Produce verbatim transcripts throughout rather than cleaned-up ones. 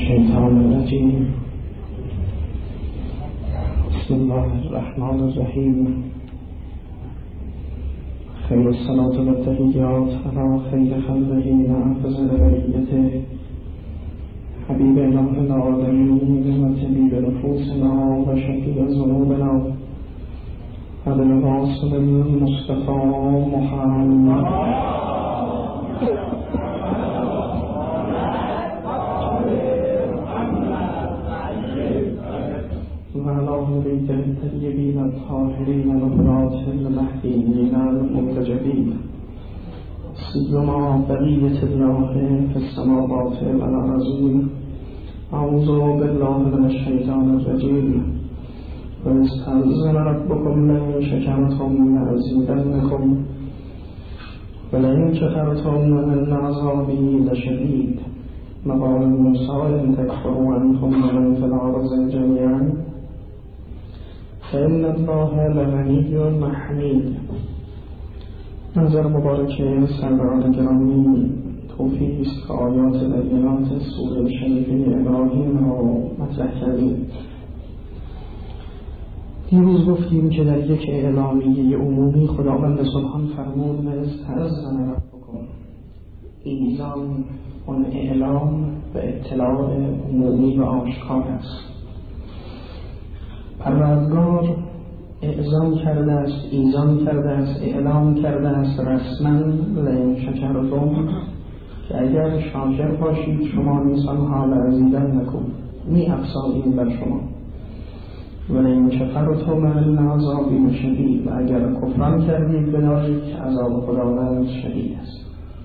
الشيطان الرجيم. بسم الله الرحمن الرحيم. خير الصلاة والتحيات على خير خلقه وأفضل بريته حبيب إله العالمين وطبيب نفوسنا وشفيع ذنوبنا الرسول المصطفى محمد وعلى بيته الطيبين الطاهرين والراة المهديين المنتجبين سيما بقية الله في السماوات والأرضين. أعوذ بالله من الشيطان الرجيم. وَإِذْ رَبُّكُمْ لَئِنْ شَكَرْتُمْ لَأَزِيدَنَّكُمْ وَلَئِنْ كَفَرْتُمْ إِنَّ عَذَابِي لَشَدِيدٌ. وقال موسى إن تكفروا عنكم ومن في الأرض جميعا فإن الله لغني حمید. نظر مبارکه سروران گرامی توفیق است که آیات بینات سوره شریفه ابراهیم را مطرح کردیم. دیروز گفتیم که در یک اعلامیه عمومی خداوند سبحان فرمود و استأذن ربکم. ایذان اون اعلام و اطلاع عمومی و آشکار است. پروردگار اعزام کرده است، ایذان کرده است، اعلام کرده است رسما لئن شکرتم که اگر شاکر باشید شما انسان‌ها لأزیدنکم می افزاییم بر شما و لئن کفرتم ان عذابی لشدید و اگر کفران کردید بدانید که عذاب خداوند شدید است.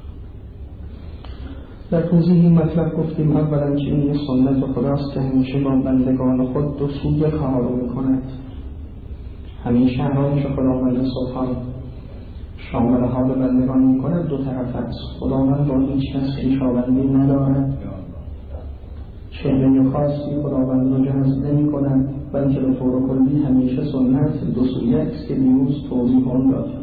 در توضیح این مطلب گفتیم اولا که این سنت خداست که همیشه با بندگان خود دو سوی کار می کند. همیشه هرانچه خداوند سبحان شامل حال بندگان می کند دو طرف است. خداوند با هیچ کس خویشاوندی ندارد، چهره خاصی خداوند را جذب نمی کند، بلکه به طور کلی همیشه سنت دو سویه است که دیروز توضیح آن دادیم.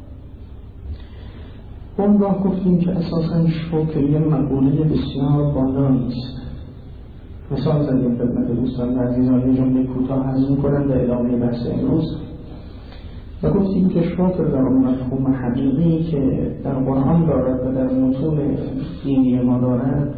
اونگاه گفتیم که اساساً شکر یه مقوله بسیار بالایی است. مثال زدیم خدمت دوستان و عزیزان، یه جمله کوتاه هضم کنند و ادامه بحث امروز و گفتیم که شکر در اون مفهوم حقیقی که در قرآن دارد و در متون دینی ما دارد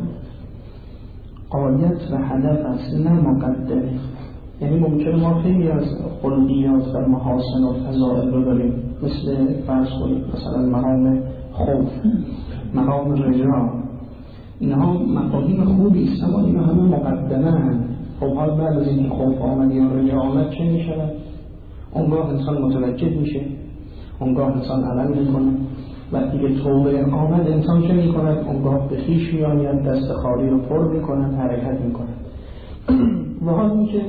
غایت و هدف است، نه مقدمه. یعنی ممکنه ما خیلی از خلقیات و محاسن و فضائل رو داریم، مثل فرض کنید مثلا مقام خوف، مقام رجا، اینها مفاهیم خوبی است اما اینها همه مقدمه هستند. خب حال بعد از این خوف آمد یا رجا آمد چه می شود؟ اونگاه انسان متوجه میشه، اونگاه انسان عمل میکنه. وقتی که توبه آمد انسان چه میکند؟ اونگاه به خویش میآید، دست خالی رو پر میکند، حرکت میکند. و حالی که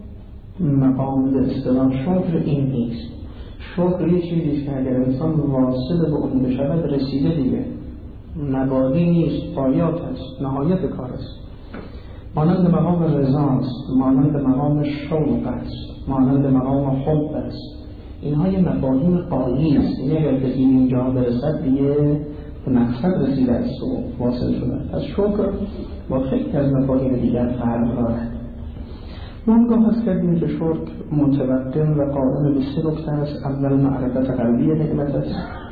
مقام به اصطلاح شکر این نیست. شکر یه چیزیست که اگر انسان واصل به اون بشود رسیده دیگه، مبادی نیست، پایات است، نهایت کار است. مانند مقام رضا است، مانند مقام شوق است، مانند مقام حب است. اینها یه مفاهیم قالی است. یعنی اگر کسی اینجا برسد دیگه به مقصد رسیده است و واصل شده. از شکر با خیلی از مفاهیم دیگر فرق دارد. منگاه هست کردیم که شکر متوقع و قائم به سه نکته است. اول معرفت قلبی نعمت است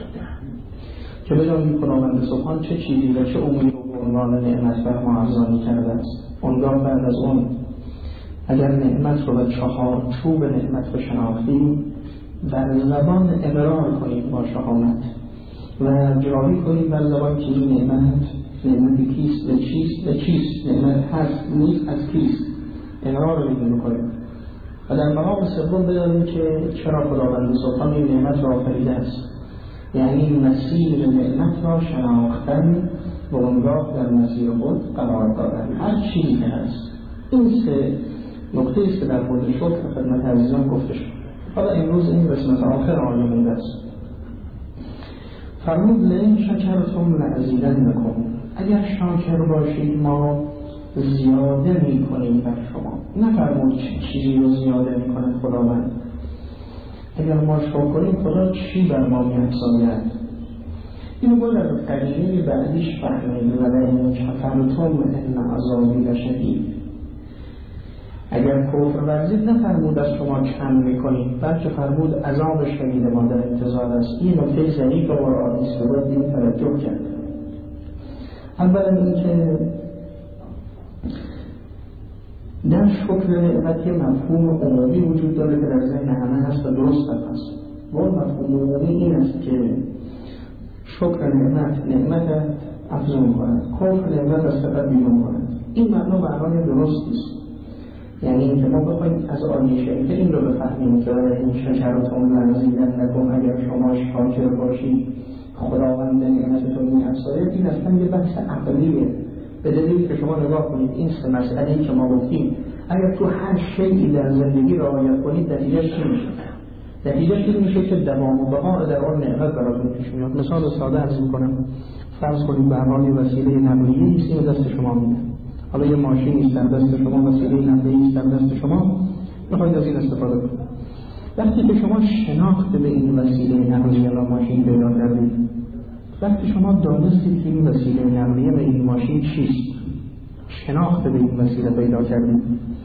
که بدانیم خداوند سبحان چه چیزی و چه اموری رو به عنوان نعمت بر ما ارزانی کرده است. اونگاه بعد از اون اگر نعمت رو به چهار چوب نعمت رو شناختیم بر زبان اقرار کنیم با شهامت و جاری کنیم بر زبان که این نعمت نعمت کیست و چیست و چیست، نعمت هست نیست از کیست، اقرار رو می‌کنیم کنیم. و در مقام سوم بدانیم که چرا خداوند سبحان این نعمت را آفریده است، یعنی مسیر نعمت را شناختن و اونگاه در مسیر خود قرار دادن هر چیزی که هست. این سه نکته است که در مورد شکر خدمت عزیزان گفته شد. حالا امروز این قسمت آخر آیه مونده است. فرمود لئن شکرتم لأزیدنکم، اگر شاکر باشید ما زیاده می کنیم بر شما. نفرمود چه چیزی رو زیاده می کند خداوند. اگر ما شکر کنیم خدا چی بر ما می افزاید؟ اینو باید از قرینه بعدیش فهمید و لئن کفرتم ان عذابی لشدید. اگر کفر ورزید نفرمود از شما کم میکنید، بلکه فرمود عذاب شدید ما در انتظار است. این نکته ضعیف و قرآنی است و باید این توجه کرد. اولا اینکه در شکر نعمت مفهوم عمومی وجود داره که در ذهن همه هست و درست هم هست. و مفهوم عمومی این است که شکر نعمت نعمت افزون کند، کفر نعمت از فقط بیرون کند. این معنا معنای درستی است. یعنی اینکه ما بخوایم از آیه شریفه این رو بفهمیم که این شجرتون لنزیدنکم اگر شما شاکر باشید خداوند نعمتتون می‌افزاید، این اصلا یه بحث عقلیه. به دلیلی که شما نگاه کنید این سه مسئله‌ای که ما گفتیم اگر تو هر شیئی در زندگی رعایت کنید نتیجهش چی میشه؟ نتیجهش این میشه که دوام و بقا در اون نعمت براتون پیش میاد. مثال ساده عرض می‌کنم، فرض کنید به عنوان وسیله نقلیه‌ای است که دست شما میاد. حالا یه ماشینی است در دست شما، وسیله نقلیه‌ای است در دست شما، بخواید از این استفاده کنید. وقتی که شما شناخت به این وسیله نقلیه یا ماشین پیدا کردید، وقتی شما دانستید که این وسیله نقلیه و این ماشین چیست، شناخت به این وسیله پیدا کردید،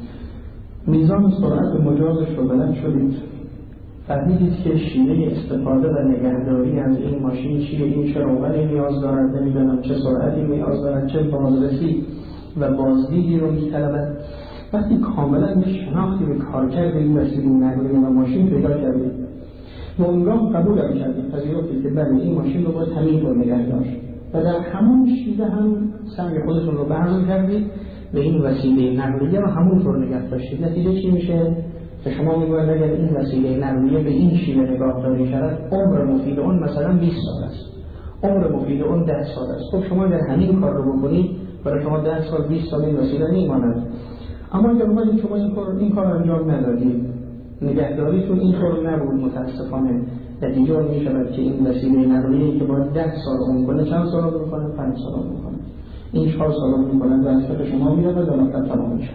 میزان سرعت مجازش رو بلند شدید، فهمیدید که شیوه استفاده و نگهداری از این ماشین چیه، این چه روغنی نیاز دارد، نمیدونم چه سرعتی نیاز دارد، چه بازرسی و بازدیدی رو می‌طلبد. وقتی کاملا به شناختی به کارکرد این وسیله نقلیه و ماشین پیدا کردید و اون را قبول هم کردید، پذیرفتید که بله این ماشین رو باید همین رو نگه داشت و در همون شیوه هم سعی خودتون رو بذل کردید و این وسیله نقلیه رو همونطور نگه داشتید. نتیجه چی میشه؟ که شما میگوید اگر این وسیله نقلیه به این شیوه نگاهداری شود، عمر مفید اون مثلا بیست سال است، عمر مفید اون ده سال است. خب شما اگر همین کار رو بکنید برای شما ده سال بیست سال این وسیله میماند. اما اگر اومدید شما این کار این کار انجام ندادید، نگهداریتون اینطور نبود، متاسفانه نتیجه اون میشود که این وسیله نقلیه‌ای که باید ده سال عمر کنه چند سال عمر میکنه؟ پنج سال عمر میکنه. این چهار سال عمر میکنه و از فقه شما میاد و دانستن تمام میشه.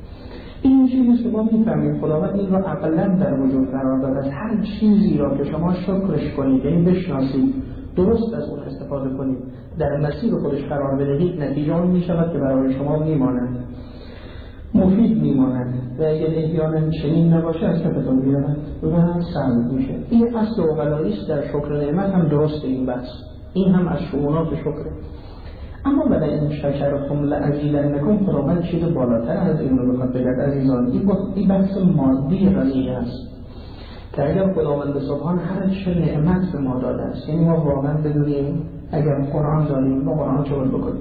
این چیزی که ما میفهمیم خداوند این را عقلاً در وجود قرار داده است. هر چیزی را که شما شکرش کنید، یعنی بشناسید، درست از اون استفاده کنید، در مسیر خودش قرار بدهید، نتیجه اون میشود که برای شما میماند، مفید میماند و اگر احیانا چنین نباشه از کفتون میرود و سلب میشه. این اصل اوغلاییست در شکر نعمت هم درست این بحث، این هم از شؤونات شکره. اما ولئن شکرتم لأزیدنکم خداوند چیز بالاتر از این رو بخواد بگرد عزیزان. این بحث مادی قضیه است که اگر خداوند سبحان هر چه نعمت به ما داده است، یعنی ما واقعا بدونیم اگر قرآن داریم با قرآن چه باید بکنیم،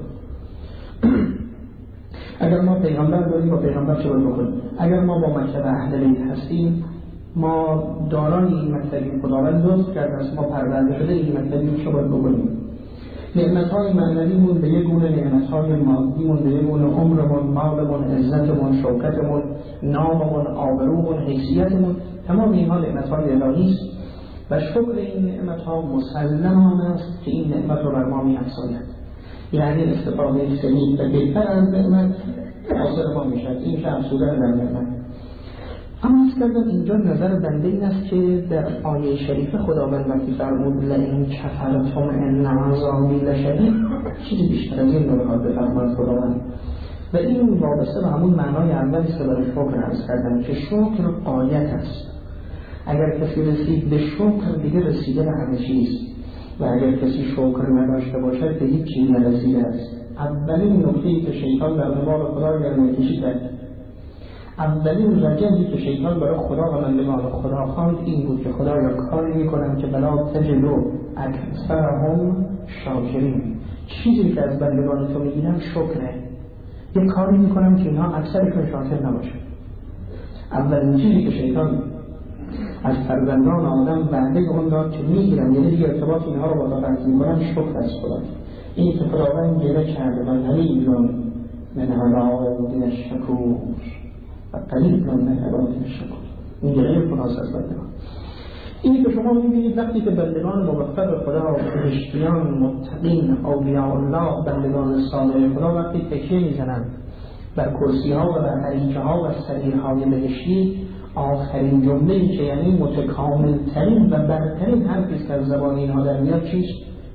اگر ما پیغمبر داریم با پیغمبر چه باید بکنیم، اگر ما با مکتب اهل بیت هستیم، ما دارای این مکتبی خداوند لطف کرده است، ما پرورده شده این مکتبی چه باید بکنیم. نعمت‌های معنویمون به یک گونه، نعمت‌های مادیمون به یک گونه، عمرمون، مالمون، عزتمون، شوکتمون، ناممون، آبرومون، حیثیتمون، تمام اینها نعمت‌های الهی است و شکر این نعمت‌ها مسلمان است که این نعمت رو بر ما می‌افزاید. یعنی استفاده صحیح و بهتر از نعمت حاصل ما می‌شود، این که افزودن در نعمت. اما از کردم اینجا نظر بنده این است که در آیه شریف خداوند وقتی فرمود لئن کفرتم ان عذابی لشدید، چیزی بیشتر از این نمیخواد بفرماید خداوند. و این وابسته به همون معنای اولی که برای شکر عرض کردم که شکر غایت است. اگر کسی رسید به شکر دیگه رسیده به همه چیز و اگر کسی شکر نداشته باشد به هیچ چیز نرسیده است. اولین نکته‌ای که شیطان در قبال خدا گردنکشی کرد، اولین رجلی که شیطان برای خدا و بندگان خدا خواند این بود که خدایا کاری میکنم که بلا تجدو اکثرهم شاکرین، چیزی که از بندگان تو میگیرم شکره، یه کاری میکنم که اینها اکثرشون شاکر نباشه. اولین چیزی که شیطان از فرزندان آدم وعده اون داد که میگیرم، یعنی دیگه ارتباط اینها رو با خدا قطع میکنم، شکر از خدا. این که خداوند جلوه کرده و قلیل من عبادی الشکور و قلیل من عبادی الشکور، این جلوه خلاص از بندگان. اینی که شما میبینید وقتی که بندگان موفق خدا و بهشتیان متقین اولیاء الله، بندگان صالح خدا وقتی تکیه میزنند بر کرسی ها و بر عریچه ها و سریرهای بهشتی، آخرین جمله‌ای که یعنی متکامل ترین و برترین حرفی که از زبان اینها در میاد چیست؟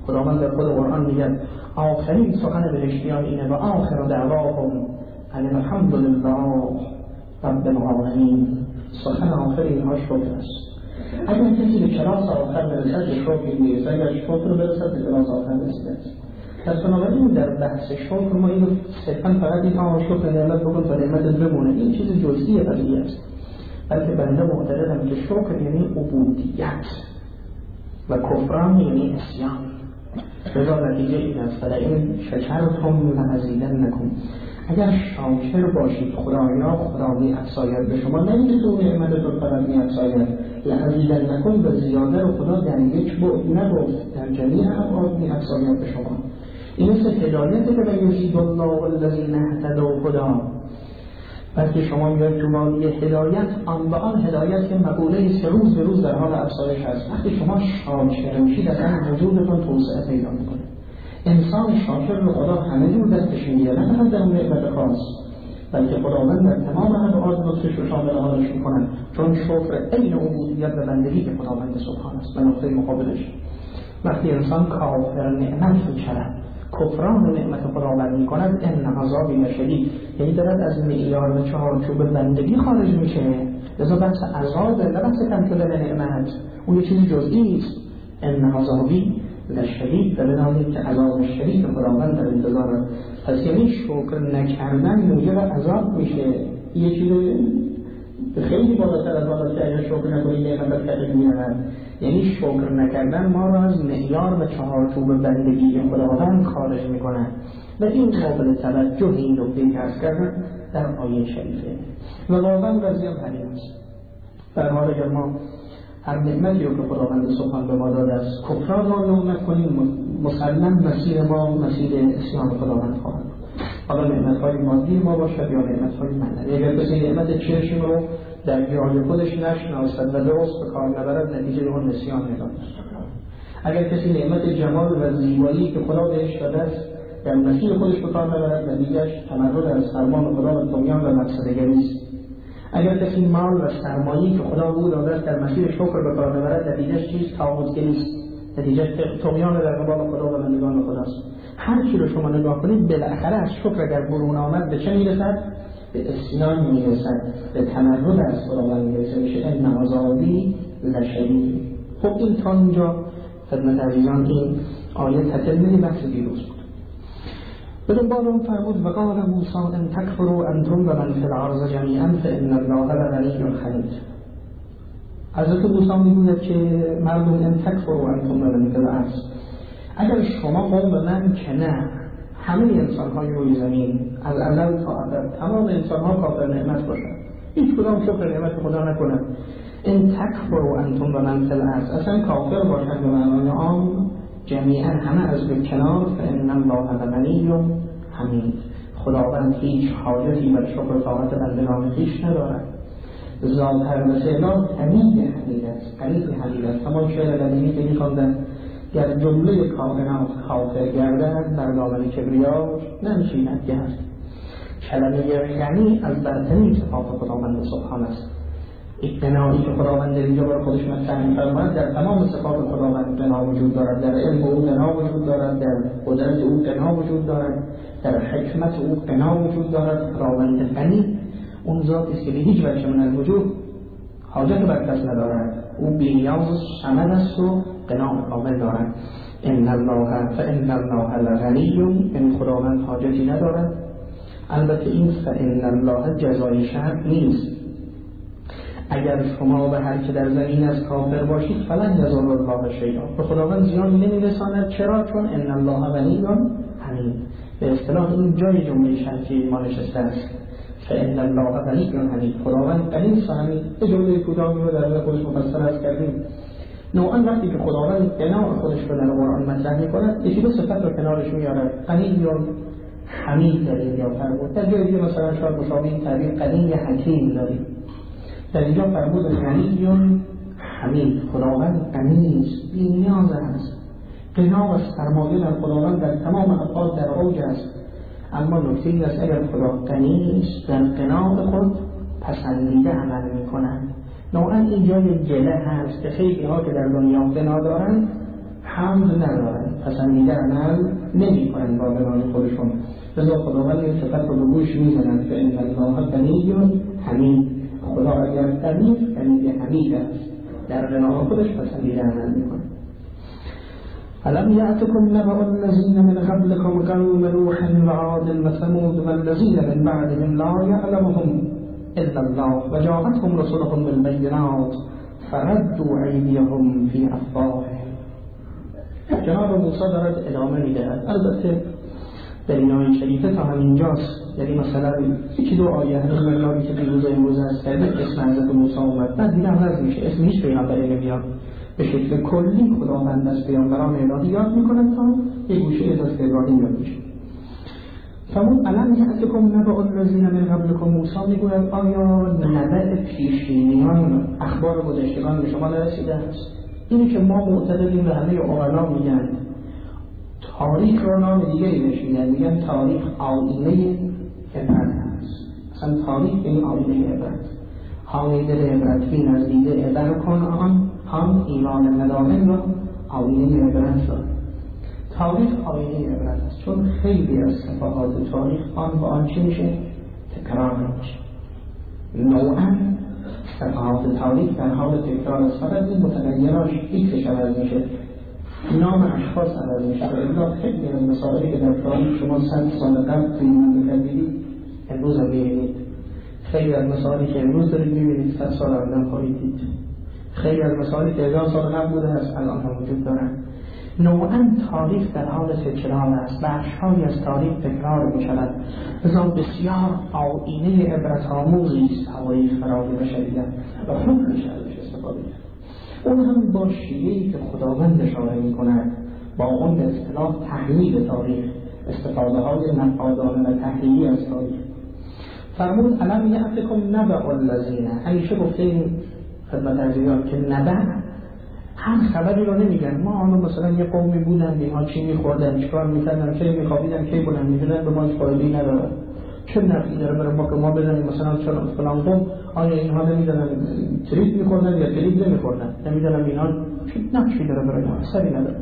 خداوند در خود قرآن میگه آخرین سخن بهشتیان اینه و آخر دعواهم ان الحمد لله رب العالمین. سخن آخر اینها شکر است. اگر کسی به کلاس آخر برسد به شکر نیست، اگر شکر برسد به کلاس آخر رسید. پس بنابراین در بحث شکر ما اینو صرفا فقط این آن شکر نعمت بکن تا نعمت بمونه، این چیز جزئی قضیه است. بلکه بنده معتقدم که شکر یعنی عبودیت و کفران یعنی عصیان. لذا نتیجه این است فلئن شکرتم لأزیدنکم، اگر شاکر باشید خدایا خدا می‌افزاید به شما، نه اینکه تو نعمتتون فقط می‌افزاید، لأزیدنکم به زیاده رو خدا در یک بعد نگفت، در جمیع ابعاد می‌افزاید به شما. این مثل هدایتی که به یزید الله الذین اهتدوا هدی، بلکه شما میگوید تو مالی هدایت آن به آن هدایت که مقوله سه روز به روز در حال افزایش هست. وقتی شما شاکر میشید اصلا وجودتون توسعه پیدا میکنه. انسان شاکر رو خدا همه جور دستش میگیره، نه فقط در اون نعمت خاص، بلکه خداوند در تمام ابعاد لطفش رو شامل حالش میکنن، چون شکر عین عبودیت و بندگی به خداوند سبحان است. به نقطه مقابلش وقتی انسان کافر نعمت میشود، کفران نعمت خداوند میکند، ان عذابی شدید، یعنی دارد از معیار و چارچوب بندگی خارج میشه. لذا بحث عذاب نه بحث کم شدن نعمت، اون یه چیز جزئی است. ان عذابی لشدید، دلیل که عذاب شدید خداوند در انتظار. پس یعنی شکر نکردن موجب عذاب میشه. یه چیز خیلی بالاتر از آن که اگر شکر نکنی نعمت کردن میاد. یعنی شکر نکردن ما را از معیار و چهارچوب بندگی خداوند خارج میکنه و این قابل توجه این نکته که عرض کردم در آیه شریفه. و واقعا وضعیت همین است. در حال اگر ما هر نعمتی رو که خداوند سبحان به ما داده است کفران را نکنیم، مسلم مسیر ما مسیر اسلام خداوند خواهد. حالا نعمت‌های مادی ما باشد یا نعمت‌های معنوی. اگر کسی نعمت چشم رو در جای خودش نشناسد و درست به کار نبرد، نتیجه اون نسیان می‌داند. اگر کسی نعمت جمال و زیبایی که خدا بهش داده است در مسیر خودش به کار نبرد، نتیجه‌اش تمرد از فرمان خدا و طغیان و مقصدگری است. اگر کسی مال و سرمایه‌ای که خدا به او داده است در مسیر شکر به کار نبرد، نتیجه‌اش چیز تعهدگری است. نتیجه طغیان در قبال خدا و بندگان خداست. هر چی رو شما نگاه کنید بالاخره از شکر اگر برون آمد به چه میرسد؟ به اسیان میرسد، به تمرد از خداوند میرسد. میشه ان عذابی لشدید. خب این تا اینجا خدمت عزیزان این آیه تتمه بحث دیروز بود. بدون بعد اون فرمود و قال موسی ان تکفروا انتم و من فی الارض جمیعا فان الله لغنی حمید. حضرت موسی میگوید که مردم ان تکفروا انتم و من فی الارض، اگر شما قوم من که نه همه انسان های روی زمین از ازل تا ابد تمام انسان ها کافر نعمت باشند، هیچ کدام شکر نعمت خدا نکنند، ان تکفروا انتم و من فی الارض، اصلا کافر باشند به معنای عام جمیعا همه از به کنار، فان الله غنی حمید، خداوند هیچ حاجتی بر شکر طاعت بندگان خویش ندارد. ظاهر و سعلا حمید حمید است، حمید حمید است. همان شعر قدیمی که می‌خواندند گر جمله کائنات کافر گردد بر دامن کبریاش ننشیند گرد. کلمه غنی از برترین صفات خداوند سبحان است. اقتناعی که خداوند اینجا بر خودش مطرح می‌فرماید در تمام صفات خداوند غنا وجود دارد، در علم او غنا وجود دارد، در قدرت او غنا وجود دارد، در حکمت او غنا وجود دارد. خداوند غنی اون ذاتی است که به هیچ وجه من الوجود حاجت بر کس ندارد، او بی‌نیاز صمد است و غنا کامل دارد. ان الله فان الله لغنی، این خداوند حاجتی ندارد. البته این فان الله جزای شرط نیست. اگر شما به هر که در زمین از کافر باشید فلن یضر الله شیئا، به خداوند زیان نمی‌رساند. چرا؟ چون ان الله غنی حمید. به اصطلاح این جای جمله شرطی ما نشسته است. فان الله غنی حمید، خداوند غنی است و حمید. به جمله کوتاهی رو در خودش مفصل است کردیم. نوعا وقتی که خداوند غنا خودش رو در قرآن مطرح می‌کند، یکی دو صفت رو کنارش میاره، غنی یا حمید داریم یا فرمود. در جای دیگه مثلا شاید مشابه این تعبیر غنی حکیم داریم. در اینجا فرمود غنی حمید، خداوند غنی است، بی‌نیاز است. غنا و سرمایه در خداوند در تمام ابعاد در اوج است. اما نکته این است اگر خدا غنی است در غنا خود پسندیده عمل می‌کند. نوعا این جای گله هست که خیلی ها که در دنیا غنا دارند حمد ندارن، پسندیده عمل نمی کنن با بنای خودشون. لذا خداوند این صفت رو به گوش میزنند که ان الله غنی حمید. خدا اگر غنی غنی حمید است، در بنای خودش پسندیده عمل میکنه. الم یأتکم نبأ الذین من قبلکم قوم نوح وعاد وثمود والذین من بعدهم لا یعلمهم الا الله وجاءتهم رسلهم بالبینات فردوا ایدیهم فی افواههم. جناب موسی دارد ادامه میدهد. البته در این آیه شریفه تا همینجاست، یعنی مثلا یکی دو آیه هنوز مقداری که دیروز امروز هست کرده اسم حضرت موسی اومد، بعد دیگه عوض میشه، اسم هیچ پیغمبری نمیاد. به شکل کلی خداوند از پیامبران الهی یاد میکنه تا یک گوشه از ابراهیم یاد میشه. فرمود الم یأتکم نبأ الذین من قبلکم. موسی میگوید آیا نبأ پیشینیان، اخبار گذشتگان به شما نرسیده است؟ اینی که ما معتقدیم به همه عقلا میگن تاریخ رو نام دیگری بهش میگن، میگن تاریخ آینه عبرت است. اصلا تاریخ این آینه عبرت، آینه دل عبرت بین از دیده عبر کن آن هم ایمان ندامن را آینه عبرت را. تاریخ آینه عبرت است، چون خیلی از صفحات تاریخ آن با آن چی میشه؟ تکرار میشه. نوعا صفحات تاریخ در حال تکرار است، فقط این متغیراش ایکسش عوض میشه، نام اشخاص عوض میشه. الا خیلی از مسائلی که در تاریخ شما صد سال قبل توی مملکت دیدید امروز هم میبینید. خیلی از مسائلی که امروز دارید میبینید صد سال قبل خواهید دید. خیلی از مسائلی که هزار سال قبل بوده است الان هم وجود دارند. نوعا تاریخ در حال تکرار است، بخش‌هایی از تاریخ تکرار می‌شود. لذا بسیار آیینه عبرت آموزی است تاریخ برای بشریت و خوب میشه ازش استفاده کرد. اون هم با شیوهی که خداوند اشاره می‌کند، با اون به اصطلاح تحلیل تاریخ، استفاده‌های نقادانه و تحلیلی از تاریخ. فرمود الم یأتکم نبأ الذین. همیشه گفتیم خدمت عزیزان که نبأ هم خبری رو نمیگن. ما آنو مثلا یه قومی بودن، اینها چی میخوردن، چیکار میکردن، کی میخوابیدن، کی بلند میشدن، به ما هیچ فایده‌ای نداره. چه نفعی داره برای ما که ما بدونیم مثلا چرا فلان قوم آیا اینها نمیدونن تریپ میخوردن یا تریپ نمیخوردن، نمیدونن اینها چه نفعی داره برای ما، اثری نداره.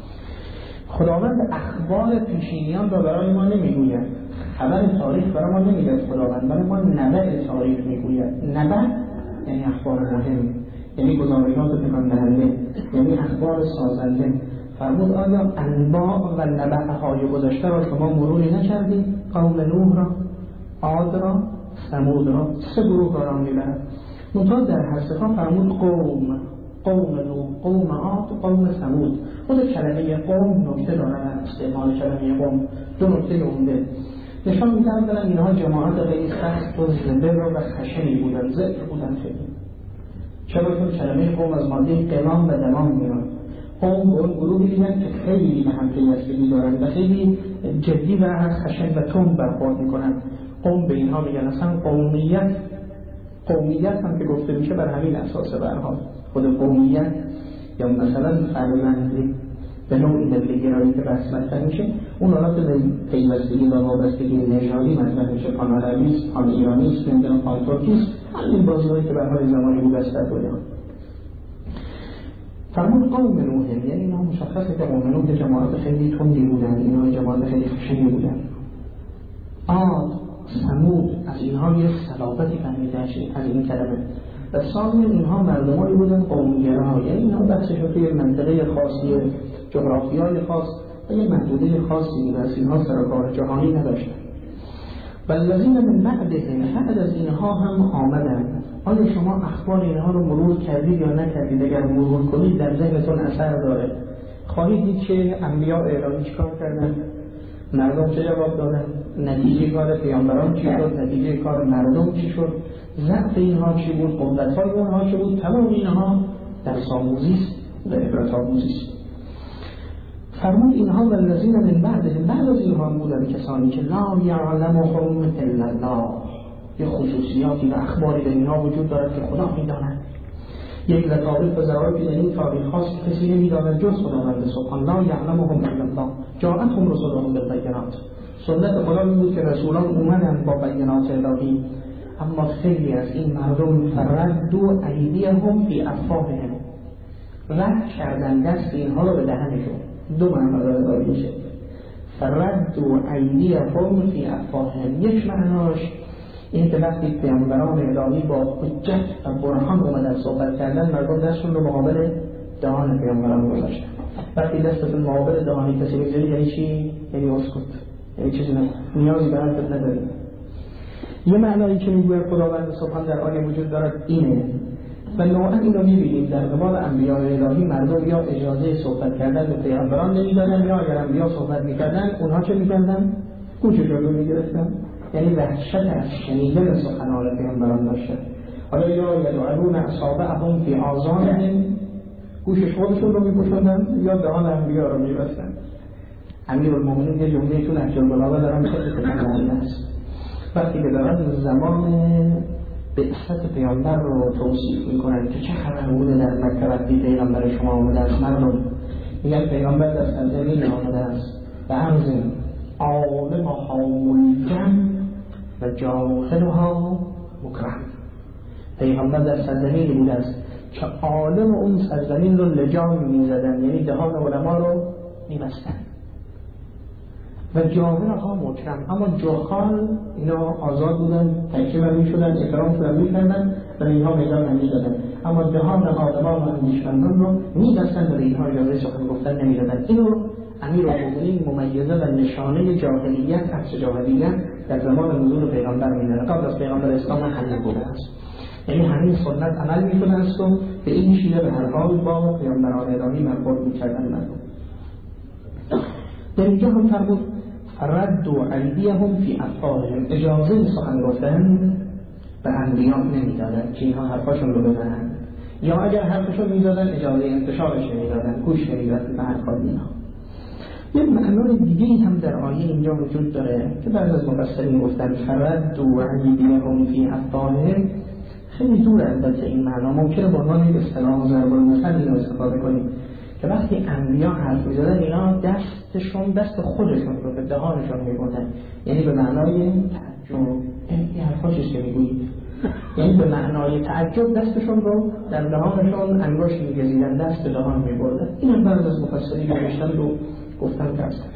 خداوند اخبار پیشینیان را برای ما نمیگوید، خبر تاریخ برای ما نمیگه خداوند، برای ما نبأ تاریخ میگوید. نبأ یعنی اخبار مهم، یعنی گزارشات تکان دهنده، یعنی اخبار سازنده. فرمود آیا انباء و نبأهای گذشته را شما مروری نکردید؟ قوم نوح را، عاد را، ثمود را، سه گروه را میبرد. منتها در هر سه فرمود قوم، قوم نوح، قوم عاد، قوم ثمود. خود کلمه قوم نکته دارد، استعمال کلمه قوم دو نکته عمده نشان می‌دهد که اینها جماعت غیر سخت و زنده و خشنی بودند، ضعیف بودند خیلی. چرا چون کلمه قوم از ماده قلام و دمام میاد. قوم اون گروهی دیدن که خیلی به هم پیوستگی دارند و خیلی جدی و خشن و تند برخورد میکنن. قوم به اینها میگن. اصلا قومیت قومیت هم که گفته میشه بر همین اساسه. به هر حال خود قومیت یا مثلا فرزندی به نوعی ملی‌گرایی که بحث مطرح میشه، اون حالا به پیوستگی و وابستگی نژادی مطرح میشه. پان عربی است، پان ایرانی است، نمیدونم پان ترکی است، این بازی‌هایی که به هر زمانی بود است در دنیا. فرمود قوم نوح، یعنی اینا مشخصه که قوم نوح جماعت خیلی تندی بودن، اینا جماعت خیلی خشنی بودن. عاد، ثمود، از اینها یه صلابتی فهمیده از این کلمه. و ثانی اینها مردمایی بودن قومی‌گرا، یعنی اینها بحثش رو توی منطقه خاصی، جغرافیای خاص و یه محدوده خاصی بود، از اینها سرکار جهانی نداشتن. والذین من بعدهم، بعد از اینها هم آمدند. آیا شما اخبار اینها رو مرور کردید یا نکردید؟ اگر مرور کنید در ذهنتون اثر داره. خواهید دید که انبیاء الهی چیکار کردن، مردم چه جواب دادن، نتیجه کار پیامبران چی شد، نتیجه کار مردم چی شد، ضعف اینها چی بود، قدرت‌های اونها چی بود. تمام اینها درس آموزی است و عبرت آموزی است. فرمود اینها والذین من بعدهم، بعد از اینها بودن کسانی که لا یعلمهم الا الله، یه خصوصیاتی و اخباری به اینها وجود دارد که خدا می‌داند. یک لطافت و ظرافی در این تاریخ خاص که کسی نمی‌داند جز خداوند سبحان. لا یعلمهم الا الله، جاءتهم رسلهم بالبینات. سنت خدا این بود که رسولان اومدن با بینات الهی، اما خیلی از این مردم فردوا ایدیهم فی افواههم، رد کردن دست اینها رو به دهنشون. دو معنی داره میشه. فرد و ایدیهم فی افواههم. یک معناش این که وقتی پیامبران الهی با حجت و برهان اومدن صحبت کردن، مردم دستشون رو مقابل دهان پیامبران گذاشتن. وقتی دستتون مقابل دهانی کسی میذاری یعنی چی؟ یعنی اسکت، یعنی چیزی نه، نیازی به حرفت نداری. یه معنایی که میگوید خداوند سبحان در آیه وجود دارد اینه و نوعا این رو میبینیم در قبال انبیاء الهی مردم یا اجازه صحبت کردن به پیامبران نمیدادن، یا اگر انبیا صحبت میکردن اونها چه میکردن؟ گوشش رو میگرفتن. یعنی وحشت از شنیدن سخنان پیامبران داشتن. حالا یا یدعون اصابعهم فی آذانهم، گوشش خودشون رو میپوشوندن یا دهان انبیا رو میبستن. امیرالمومنین یه جمله تو نهج البلاغه دارن خیلی معنی است. وقتی که دارن زمان بعثت پیامبر رو توصیف میکنن که چه خبر بوده در مکه وقتی پیامبر شما آمده است، مردم میگن پیامبر در سرزمین آمده است و همزن عالمها ملجم و جاهلها مکرم. پیامبر در سرزمینی بوده است که عالم اون سرزمین رو لجام میزدن، یعنی دهان علما رو میبستن، و جاهلها مکرم. اما جهال اینا آزاد بودن، تکریم میشدن، اکرام شدن میکردن و اینها میدان نمیدادن، اما دهان عالمان و اندیشمندان رو میبستن و اینها اجازه سخن گفتن نمیدادن. اینو امیرالمومنین ممیزه و نشانه جاهلیت، عکس جاهلیت در زمان نزول پیغمبر میدونه. قبل از پیغمبر اسلام همین بوده است، یعنی همین سنت عمل میکنه است و به این شیوه به هر حال با پیامبران الهی برخورد میکردن مردم. در اینجا هم فرمود رد و ایدیهم فی افواههم، اجازه سخن گفتن به انبیا نمیدادن که اینها حرفاشون رو بزنن، یا اگر حرفشون میدادن اجازه انتشارش نمیدادن، گوش نمیدادن به حرفات اینها. یه معنای دیگه هم در آیه اینجا وجود داره که بعضی از مفسرین گفتن رد و ایدیهم فی افواههم. خیلی دور البته این معنا، ممکنه به عنوان یک اصطلاح ضرب المثل اینو استفاده کنیم که وقتی انبیا حرف می‌زدن اینا دستشون دست خودشون رو به دهانشون می‌بردن، یعنی به معنای تعجب. این حرفا چیزی که میگویید یعنی به معنای تعجب دستشون رو در دهانشون انگشت می‌گزیدن، دست به دهان می‌بردن. این هم بعضی از مفسرین نوشتن رو گفتن که اصلا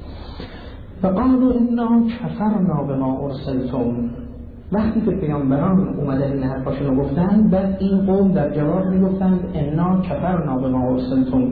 فقالوا انا کفرنا بما ارسلتم. وقتی که پیامبران اومدن این حرفاشون رو گفتن، بعد این قوم در جواب میگفتند انا کفرنا بما ارسلتم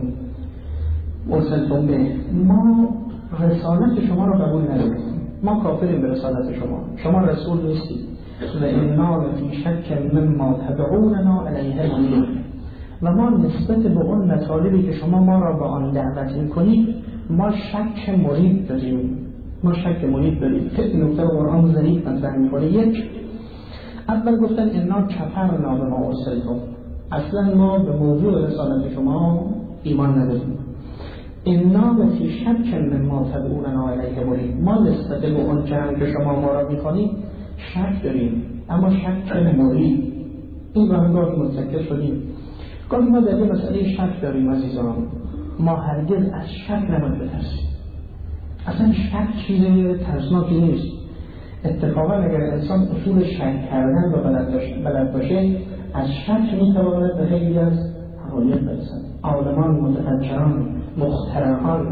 ارسلتم به، ما رسالت شما رو قبول نداریم، ما کافریم به رسالت شما، شما رسول نیستید و انا فی شک مما تدعوننا علیه مرید، و ما نسبت به اون مطالبی که شما ما را به آن دعوت میکنید ما شک مرید داریم، ما شک مرید داریم. خیلی نکته قرآن ظریف مطرح میکنه. یک، اول گفتن انا کفرنا بما ارسلتم، اصلا ما به موضوع رسالت شما ایمان نداریم. انا فی شک مما تدعوننا الیه مرید، ما نسبت به اون چیزی که شما ما را میکنید شک داریم، اما شک مرید. این رو هم گاهی متذکر شدیم. گاهی ما در این مسئله شک داریم عزیزان، ما هرگز از شک نباید بترسیم. اصلا شک چیز ترسناکی نیست. اتفاقا اگر انسان اصول شک کردن رو بلد باشه، از شک میتواند به خیلی از حقایق برسد. عالمان، متفکران، مخترعان،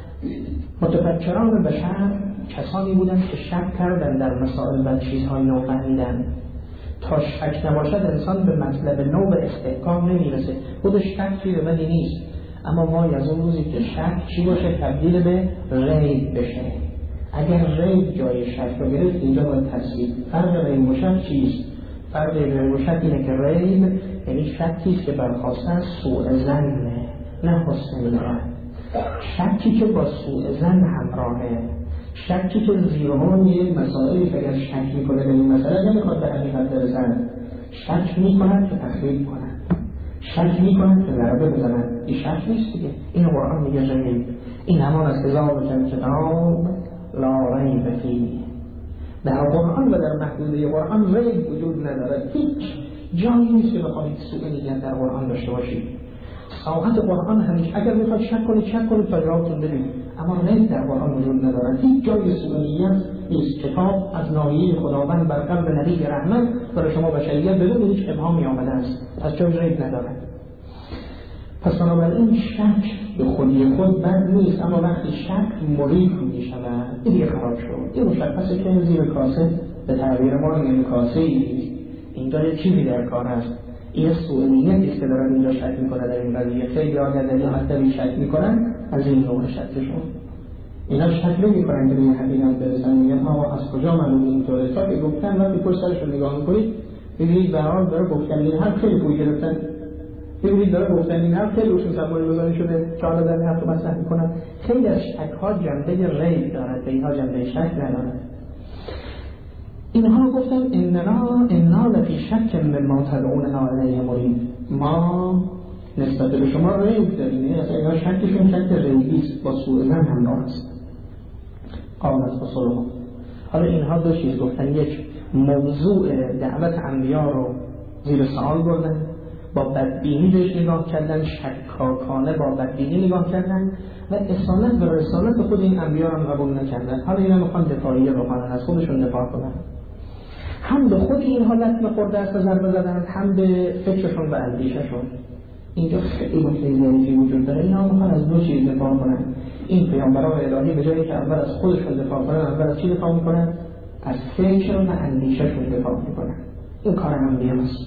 متفکران بشر کسانی بودند که شک کردن در مسائل و چیزهای نو فهمیدن. تا شک نباشد انسان به مطلب نو به استحکام نمیرسه. خود شک چیز بدی نیست، اما ما از اون روزی که شک چی باشه تبدیل به ریب بشه. اگر ریب جای شک رو گرفت اینجا باید تصویر. فرق ریب و شک چیست؟ فرق ریب و شک اینه که ریب یعنی شکیست که برخواسته از سوء ظنه، نه حسن نیت. شکی که با سوء ظن همراهه، شکی که زیرهای مسائلی که اگر شک میکنه به این مسئله نمیخواد به حقیقت برسن، شک میکنن که تخریب کنن، شک میکنن که ضربه بزنن. این شک نیست دیگه. این قرآن میگه ریب، این همان از کتاب کتاب لا ریب فیه. در قرآن و در محدوده قرآن ریب وجود نداره. هیچ جایی نیست که بخواهید سوء نیت در قرآن داشته باشید. ساعت قرآن همیشه اگر میخواید شک کنید شک کنید تا جوابتون بدید، اما ریب در قرآن وجود نداره. هیچ جای سوء نیت نیست. کتاب از ناحیه خداوند بر قلب نبی رحمت برای شما بشریت بدون هیچ ابهامی آمده است، پس جای ریب نداره. پس بنابراین شک به خودی خود بد نیست، اما وقتی شک مرید می شود این دیگه خراب شد. این مشخصه که زیر کاسه به تعبیر ما یعنی کاسه ای اینجا یه چیزی در کار است. این سوء نیتی است که دارن اینجا شک میکنه در این قضیه. خیلی آگه در این مطلبی شک میکنن از این نوع شکشون. اینا شک نمیکنن که به این حقیقت برسن، میگن آقا از کجا معلومه اینطوره؟ تا که گفتن وقتی پشت سرشون نگاه میکنید ببینید به حال داره گفتن این حرف خیلی پول گرفتن، ببینید داره گفتن این حرف خیلی روشون سرمایه گذاری شده که حالا در این حرف رو مطرح میکنن. خیلی از شک‌ها جنبه ریب دارد، به اینها جنبه شک ندارد. اینها گفتن اننا انا لفی شک مما تدعوننا الیه مرید، ما نسبت به شما ریب داریم، اصلا اینا شکشون شک ریبی است، با سوء ظن همراه است. قامت بصرهم. حالا اینها دو چیز گفتن، یک موضوع دعوت انبیا رو زیر سوال بردن، با بدبینی بهش نگاه کردن، شکاکانه با بدبینی نگاه کردن و اصالت و رسالت خود این انبیا رو قبول نکردن. حالا اینا میخوان دفاعیه بکنن، از خودشون دفاع کنن. هم به خود این حالت میخورده است و ضربه زدن، هم به فکرشون و اندیششون. اینجا خیلی مخیزی وجود داره. اینا میخوان از دو چیز دفاع کنن. این پیامبران الهی به جایی که اول از خودشون دفاع کنن، اول از چی دفاع میکنن؟ از فکر و اندیششون دفاع میکنن. این کار انبیا است.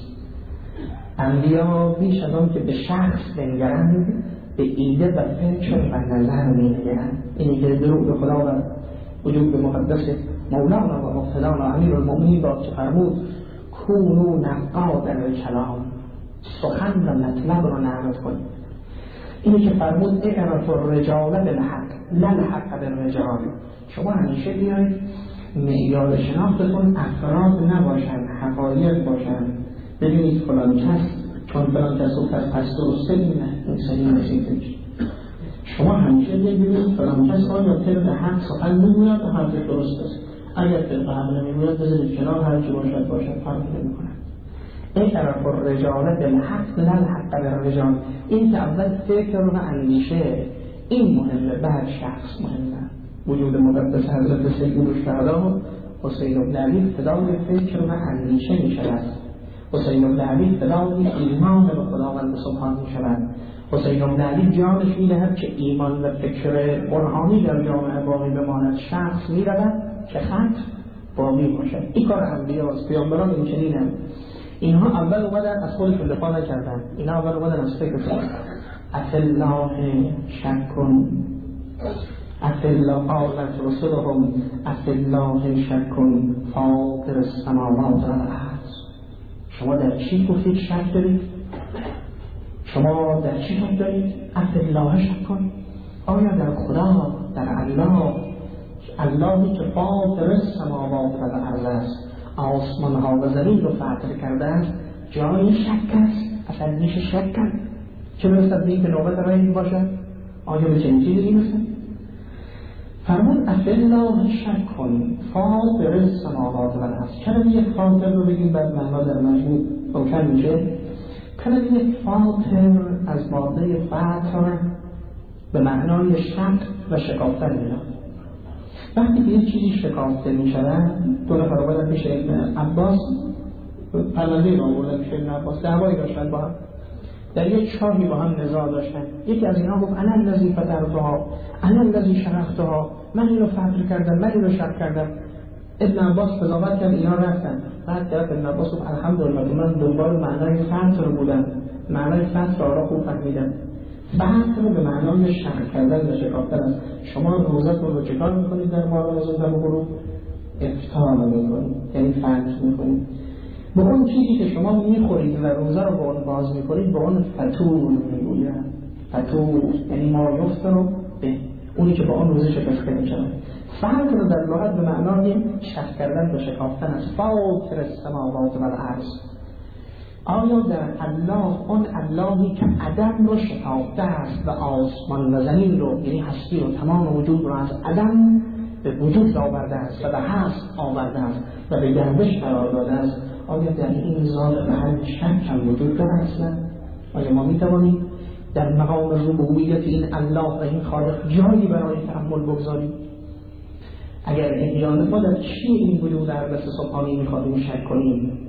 انبیا بیش از آن که به شخص بنگرند، به ایده و فکر و نظر می‌نگرند. اینی که درود به خدا و وجود مقدس مولانا و مقتدانا امیر المؤمنین با چه فرمود کونو نقا در کلام، سخن و مطلب رو نعمت کنید. اینی که فرمود اعرف الرجال بالحق لا الحق بالرجال، شما همیشه بیاید معیار شناختتون افراد نباشن، حقایق باشن. ببینید فلان کس چون فلان کس و کس پس درسته اینه، این صحیح نسیدش. شما همیشه ببینید فلان کس آیا طبق حق سخن میگوید و حرف درست است. اگر طبق حق نمیگوید بذارید کنار، هر چی باشد باشد، فرق نمیکنه. این طرف الرجال بالحق لا الحق بالرجال، این که اول فکر و اندیشه این مهمه، بعد شخص مهمه. وجود مقدس حضرت سید الشهدا حسین بن علی فدای فکر و اندیشه می شود. حسین بن علی فدای ایمان به خداوند سبحان می شود. حسین بن علی جانش می دهد که ایمان و فکر قرآنی در جامعه باقی بماند. شخص می رود که خط باقی باشد. این کار انبیاست، پیامبران این چنینند. اینها اول اومدن از خودشون دفاع نکردن، اینها اول اومدن از فکرشون. افالله شکن افالله قالت رسلهم افالله شکن فاطر السماوات والارض. شما در چی گفتید شک دارید؟ شما در چی شک دارید؟ افالله شکن، آیا در خدا، در الله، اللهی که فاطر السماوات والارض است، آسمان ها و زمین رو فطر کرده است، جای شک است؟ اصلا میشه شک کرد؟ چه برسد به این که نوبت ریب باشد؟ آیا به چنین چیزی میرسد؟ فرمود افالله شک کن فاطر السماوات والارض. کلمه فاطر رو بگیم بعد معنا در مجموع روشن میشه. کلمه فاطر از ماده فطر به معنای شک و شکافتن میاد. وقتی که یک چیزی شکافته می شود، دو نفر آمدن پیش ابن عباس، پرونده را آوردن پیش ابن عباس، دعوایی داشتن با هم، در یک چاهی با هم نزاع داشتن. یکی از اینها گفت انا الذی فطرتها، انا الذی شرختها، من اینو فطر کردم، من اینو شرح کردم. ابن عباس قضاوت کرد، اینا رفتن. بعد طرف ابن عباس گفت الحمدلله من دنبال معنای فطر بودم، معنای فطر را خوب فهمیدم. فطر به معنای شرح کردن و شکافتن است. شما روزتون رو چکار میکنید در ماه رمضان و غروب؟ افطار میکنید، یعنی فطر میکنید. به اون چیزی که شما میخورید و روزه رو به اون باز میکنید به اون فطور میگوید. فطور یعنی ما یفطر به اونی که با اون روزه شکسته میشود. فطر رو در لغت به معنای شرح کردن و شکافتن است. فاطر السماوات والارض. آیا در الله، اون اللهی که عدم رو شکافته است و آسمان و زمین رو، یعنی هستی و تمام وجود رو از عدم به وجود آورده است و به هست آورده است و به گردش قرار داده است، آیا در این ذات محل شک هم وجود داره اصلا؟ آیا ما میتوانیم در مقام ربوبیت این الله و این خالق جایی برای تأمل بگذاریم؟ اگر این جانب ما در چی این وجود اقدس سبحانی میخوادیم شک کنیم؟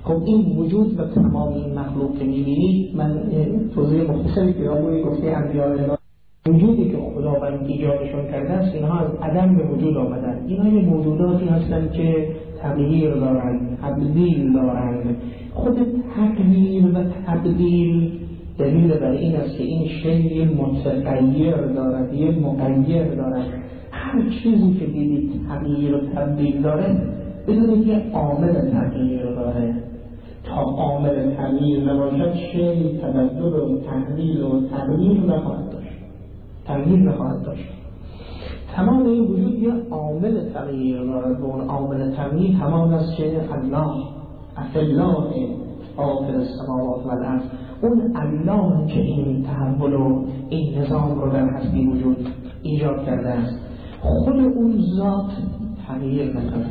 خب این وجود و تمام این مخلوق که می‌بینید، من توضیح مختصری که روی گفته انبیاء الهی، وجودی که خداوند ایجادشون کرده است، اینها از عدم به وجود آمدن. اینها یه موجوداتی هستند که تغییر دارند، تبدیل دارند. خود تغییر و تبدیل دلیل بر این است که این شیء متغیر دارد، یه مغیر دارد. هر چیزی که دیدید تغییر و تبدیل داره، بدونید که عامل تغییر داره. تا عامل تغییر نباشد شیء تبدل و تبدیل و تغییر نخواهد داشت. تغییر نخواهد داشت. تمام این وجود یه عامل تغییر دارد و اون عامل تغییر همان است که الله الله فاطر السماوات و الارض، اون الله که این تحول و این نظام رو در هستی وجود ایجاد کرده است. خود اون ذات تغییر نکنه.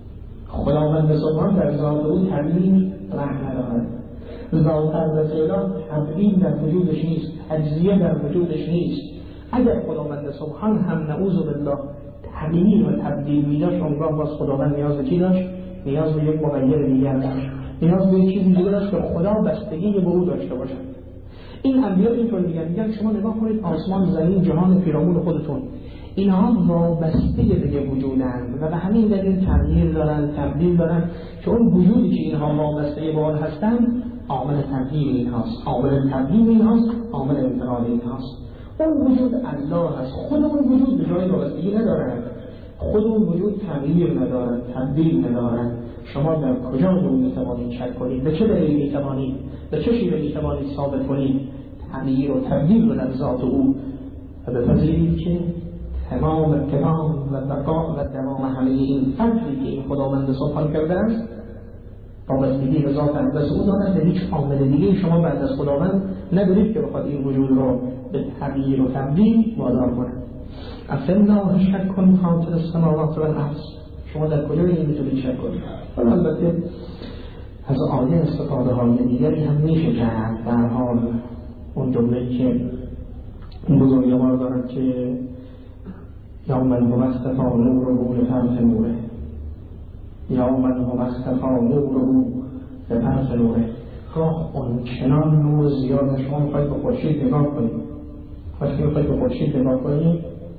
خداوند سبحان در ذات او تغییر ره ندارد. ذات الرسولان تبدیل در وجودش نیست، تجزیه در وجودش نیست. اگر خداوند سبحان هم نعوذ بالله تغییر و تبدیل می‌داشت، اونگاه باز خداوند نیاز به چی داشت؟ نیاز به یک مغیر دیگر داشت، نیاز به یک چیزی دیگر داشت که خدا بستگی به او داشته باشد. این انبیا اینطور میگن، میگن شما نگاه کنید آسمان، زمین، جهان پیرامون خودتون، اینها وابسته به یک وجودند و به همین دلیل تغییر دارن، تبدیل دارن، که اون وجودی که اینها وابسته به آن هستند عامل تغییر اینهاست، عامل تبدیل اینهاست، عامل انتقال اینهاست. اون وجود الله است. خود اون وجود به جای وابستگی ندارد، خود اون وجود تغییر ندارد، تبدیل ندارد. شما در کجا رو میتوانید شک کنید؟ به چه دلیل میتوانید؟ به چه شیوه میتوانید ثابت کنید تغییر و تبدیل رو در ذات او؟ و بپذیرید که تمام تمام و بقا و تمام همه این فضلی که این خداوند سبحان کرده است وابستگی به ذات اقدس او دارد. به هیچ عامل دیگه شما بعد از خداوند ندارید که بخواد این وجود رو به تغییر و تبدیل وادار کند. افالله شک کن فاطر السماوات و الارض، شما در کجا این میتونید شک کنید؟ ولی البته از آیه استفاده های دیگری هم میشه کرد. در حال اون جمله که بزرگوار دارد که یوم هو اختفی نوره لطرف نوره، یوم هو اختفی نوره لطرف نوره. گاه اون چنان نور زیاد، شما میخواید به خورشید نگاه کنید، وقتی میخواید به خورشید نگاه کنید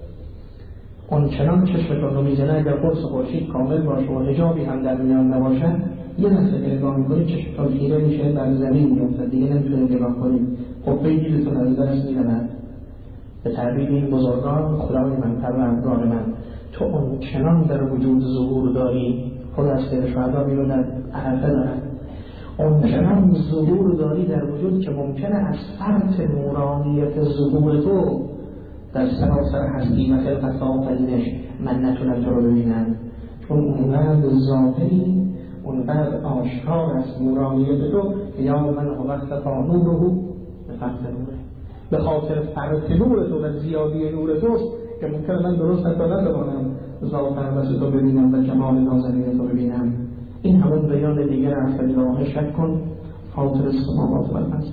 اون چنان چشمتون رو میزنه، اگر قرص خورشید کامل باشه و حجابی هم در میان نباشد، یه لحظه که نگاه میکنید چشمتون خیره میشه، در زمین میفته، دیگه نمیتونید نگاه کنید، قبه دیلتون از دست میزند. به تعبیر این بزرگان، خدای من، پروردگار من، تو اون چنان در وجود ظهور داری، خود از سیر شهدا بیرون در عرفه دارد، اون چنان ظهور داری در وجود که ممکنه از فرط نورانیت ظهور تو در سراسر هستی و خلقت آفرینش من نتونم تو رو ببینم، چون اونقدر ظاهری، اونقدر آشکار است نورانیت تو که یا من هو اختفی نوره به فرط نوره، به خاطر فرط نور تو و زیادی نور توست که ممکنه من درست حتی نتوانم ذات اقدس تو ببینم و جمال نازنین تو ببینم. این همون بیان دیگر از الله شک کن فاطر السماوات و الارض.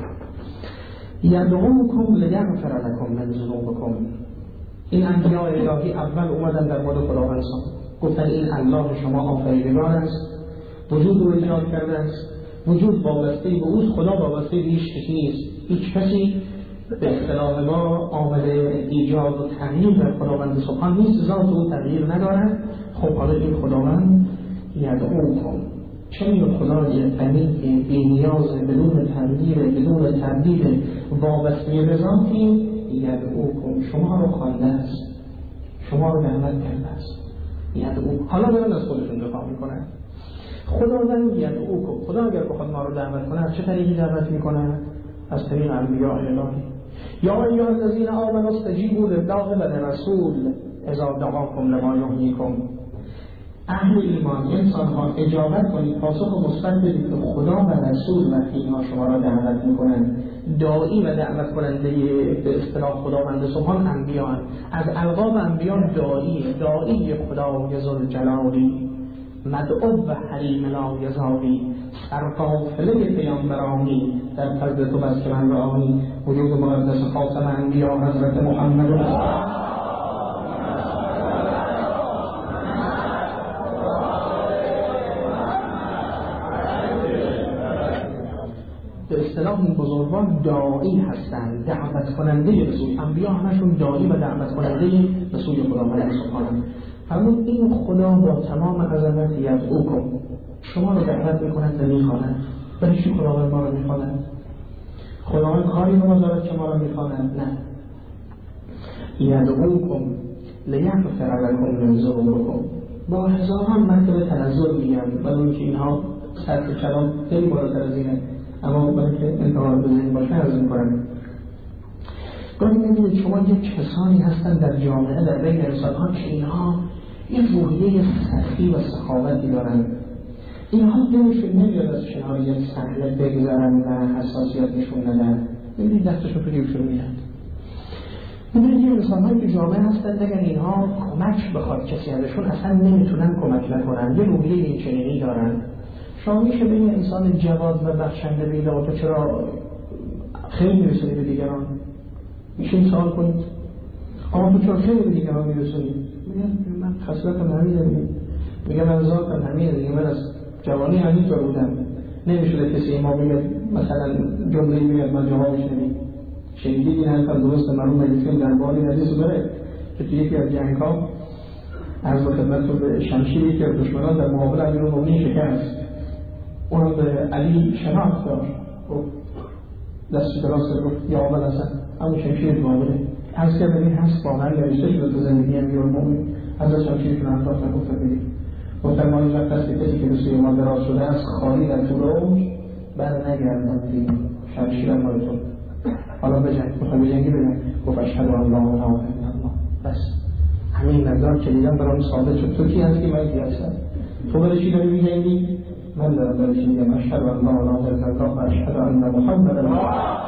یدعوکم لیغفر لکم من ذنوبکم. این انبیاء الهی اول اومدن در مورد خداوند گفتن این الله شما آفریدگار است، وجود رو ایجاد کرده است، وجود وابسته به اوست، خدا وابسته به هیچ کسی نیست. هیچ کسی به اصطلاح ما عامل ایجاد و تغییر در خداوند سبحان نیست، ذات او تغییر ندارد. خب حالا این خداوند یدعوکم، چون خدای غنی بی نیاز، بدون تغییر، بدون تبدیل، وابسته به ذاتی، یدعوکم شما رو خوانده است، شما رو دعوت کرده است. یدعو حالا دارن از خودشون دفاع میکنن. خداوند یدعوکم، خدا اگر بخواد ما رو دعوت کنه از چه طریقی دعوت میکنه؟ از طریق انبیاء الهی. یا ایها الذین آمنوا استجیبوا لله و للرسول اذا دعاکم لما یحییکم. اهل ایمان، انسان ها اجابت کنید، پاسخ مثبت بدید به خدا و رسول وقتی اینها شما را دعوت میکنند. داعی و دعوت کننده به اصطلاح خداوند سبحان انبیاء، از القاب انبیاء داعی، داعی خدای ذوالجلالی، مدعو و حریم لا یزالی، سرقافله پیامبرانی در فضل تو بس که من رانی، وجود مقدس خاتم انبیاء حضرت محمد به اصطلاح این بزرگان داعی هستند، دعوت کننده به سوی انبیا، همشون داعی و دعوت کننده به سوی خداوند سبحانه. فرمود این خدا با تمام عظمت یدعوکم، شما رو دعوت میکند و میخواند. برای چی خداوند ما رو میخواند؟ خداوند کاری رو دارد که ما رو میخواند؟ نه. یدعوکم لیغفر لکم من ذنوبکم. با هزاران مرتبه تنزل میگن، ولی اینکه اینها سطح کلام خیلی بالاتر از اینه، اما برای که انتقال بزنید باشه عرض میکنم. گاهی میبینید شما یک کسانی هستن در جامعه، در بین انسانها که اینها این روحیه سخی و سخاوتی دارن، اینها دلشون نمیاد از کنار یک صحنه بگذارن و حساسیت نشون ندن. ببینید دستشون تو جیبشون میاد. ببینید این انسان‌هایی که جامعه هستند اگر اینها کمک بخواد کسی ازشون اصلا نمیتونن کمک نکنن، یه روحیه این چنینی دارن. شما میشه به این انسان جواد و بخشنده بیدا تو چرا خیلی میرسونی به دیگران؟ میشه این سوال کنید اما تو چرا خیلی به دیگران میرسونی؟ میگم من خصلتم همینه، میگم من ذاتم همینه دیگه، من از جوانی همینطور بودم. نمیشه کسی ما بگه مثلا جمله میاد من جوابش نمید شنیدی این حرف درست مرحوم مجلسی در باری حدیث بره که توی یکی از جنگ‌ها عرض خدمت رو به شمشیری که دشمنان در مقابل امیرالمومنین شکست، اون به علی شناخت داشت، دستی دراز گفت یا اول حسن اما شمشیر مقابله از که ببین هست با من نوشته شده تو زندگی امیرالمومنین از شمشیرشون انداخت و گفت ببینید گفتن ما اینجا دست کسی که به سوی ما دراز شده از خالی در طول عمر بر نگردن شمشیرم مال تو، حالا بجنگ، بخواه بجنگی بجنگ. گفت اشهد ان لا اله الا الله. بس همین مقدار که دیدم برام ثابت شد تو کی هستی من کی هستم. تو برای چی داری میجنگی؟ من دارم برای چی میگم اشهد ان لا اله الا الله و اشهد ان محمد رسول الله.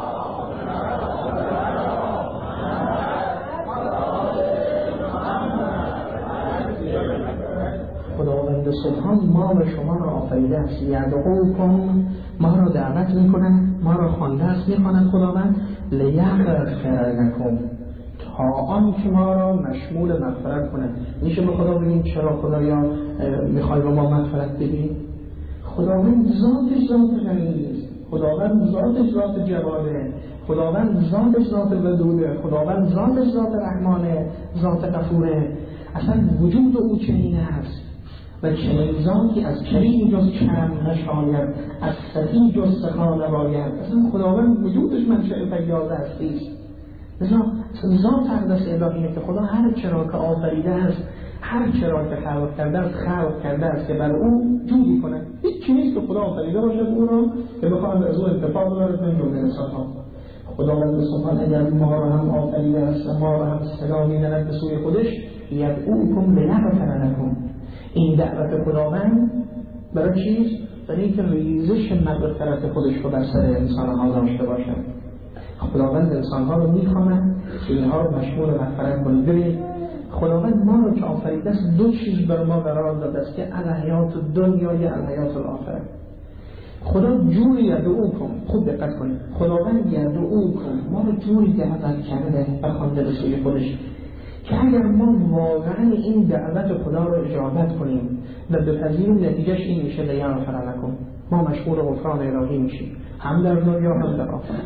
خداوند سبحان ما و شما را آفریده است، یدعوکم ما را دعوت میکنند، ما را خوانده است، میخواند خداوند لیغفر لکم تا آن که ما را مشمول مغفرت کنند. میشه به خدا بگیم چرا خدایا میخوای با ما مغفرت بدی؟ خداوند ذاتش ذات غنی است، خداوند ذاتش ذات جواده، خداوند ذاتش ذات ودوده، خداوند ذاتش ذات رحمانه، ذات غفوره. اصلا وجود او چنین است و چنین ذاتی از کریم جز کرم نشاید، از سخی جز سخا نباید. اصلا خداوند وجودش منشأ فیاض هستی است. لذا ذات اقدس الهیه که خدا هر چرا که آفریده است، هر چرا که خلق کرده است، خلق کرده است که بر او جودی کنه. هیچ چیزی که خدا آفریده باشد او را که بخواهد از او انتفاع ببرد من جمله انسان‌ها. خداوند سبحان اگر ما را هم آفریده است و ما را هم صدا می‌زند به سوی خودش، یدعوکم لیغفر لکم. این دعوت خداوند برای چیست؟ برای اینکه ریزش مغفرت خودش رو بر سر انسان‌ها داشته باشد. خداوند انسان‌ها رو می‌خواند که اینها رو مشمول مغفرت کنید. ببینید خداوند ما رو که آفریده است دو چیز بر ما قرار داده است که الحیات دنیا یا الحیات الاخره. خدا جوری یدعوکم، خوب دقت کنید، خداوند یدعوکم ما رو جوری دعوت کرده و خوانده به سوی خودش که اگر ما واقعا این دعوت خدا رو اجابت کنیم و بپذیریم نتیجهش این میشه لیغفر لکم، ما مشغول غفران الهی میشیم هم در دنیا هم در آخرت.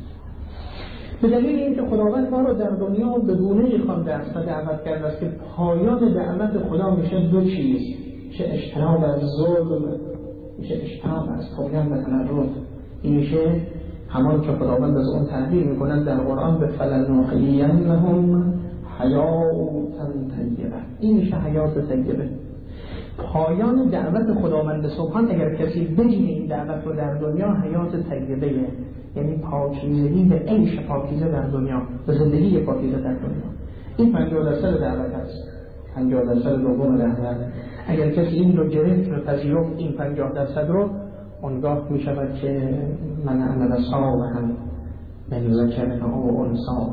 به دلیل اینکه خداوند ما رو در دنیا به گونه‌ای خوانده است و دعوت کرده است که پایان دعوت خدا میشه دو چیز، میشه اجتناب از ظلم، میشه اجتناب از طغیان و تمرد. این میشه همان که خداوند از اون تعبیر میکنند در قرآن به فلنحیینهم حیاتا طیبه. این میشه حیات طیبه، پایان دعوت خداوند سبحان. اگر کسی بگیره این دعوت رو در دنیا، حیات طیبه، یعنی پاکیزگی به عیش پاکیزه در دنیا، به زندگی پاکیزه در دنیا. این پنجاه درصد دعوت است، پنجاه درصد دوم دعوت. اگر کسی این رو گرفت و پذیرفت این پنجاه درصد رو، اونگاه می شود که من عمل صالحا من ذکر او انثی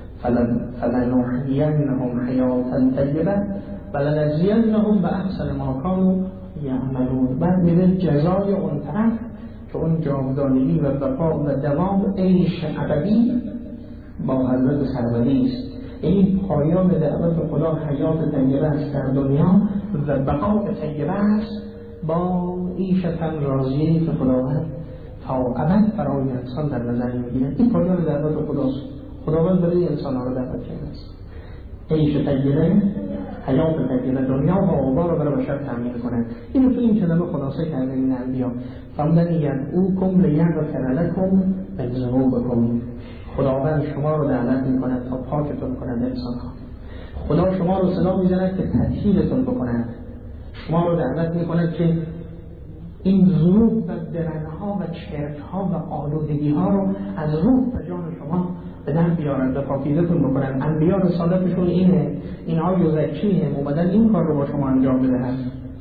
فلنحیینهم حیاتا طیبه ولنجزینهم باحسن ما کانوا یعملون. بعد میره جزای اون طرف که اون جاودانگی و بقا و دوام عیش ابدی با حضرت سرمدی است. این پایان دعوت خدا حیات طیبه است در دنیا و بقا طیبه است با عیشتن راضیه که خداوند تا ابد برای انسان در نظر میگیرد. این پایان دعوت خداست. خداوند برای انسان ها رو دعوت کرده است. عیش طیبه، حیات طیبه، دنیا و عقبا رو برای بشر تامین کنند. اینو تو این کلمه خلاصه کرده این انبیا. فرمودن یدعوکم لیغفر لکم من ذنوبکم. خداوند شما رو دعوت میکند تا پاکتون کند انسان ها. خدا شما رو صدا میزند که تطهیرتون بکند. شما رو دعوت میکند که این ذنوب و درنها و چرتها و آلودگیها رو از روح و جان شما به در بیارند و پاکیزتون بکنند. انبیا رسالتشون اینه، اینها یزکیه، اومدن این کار رو با شما انجام بدهند.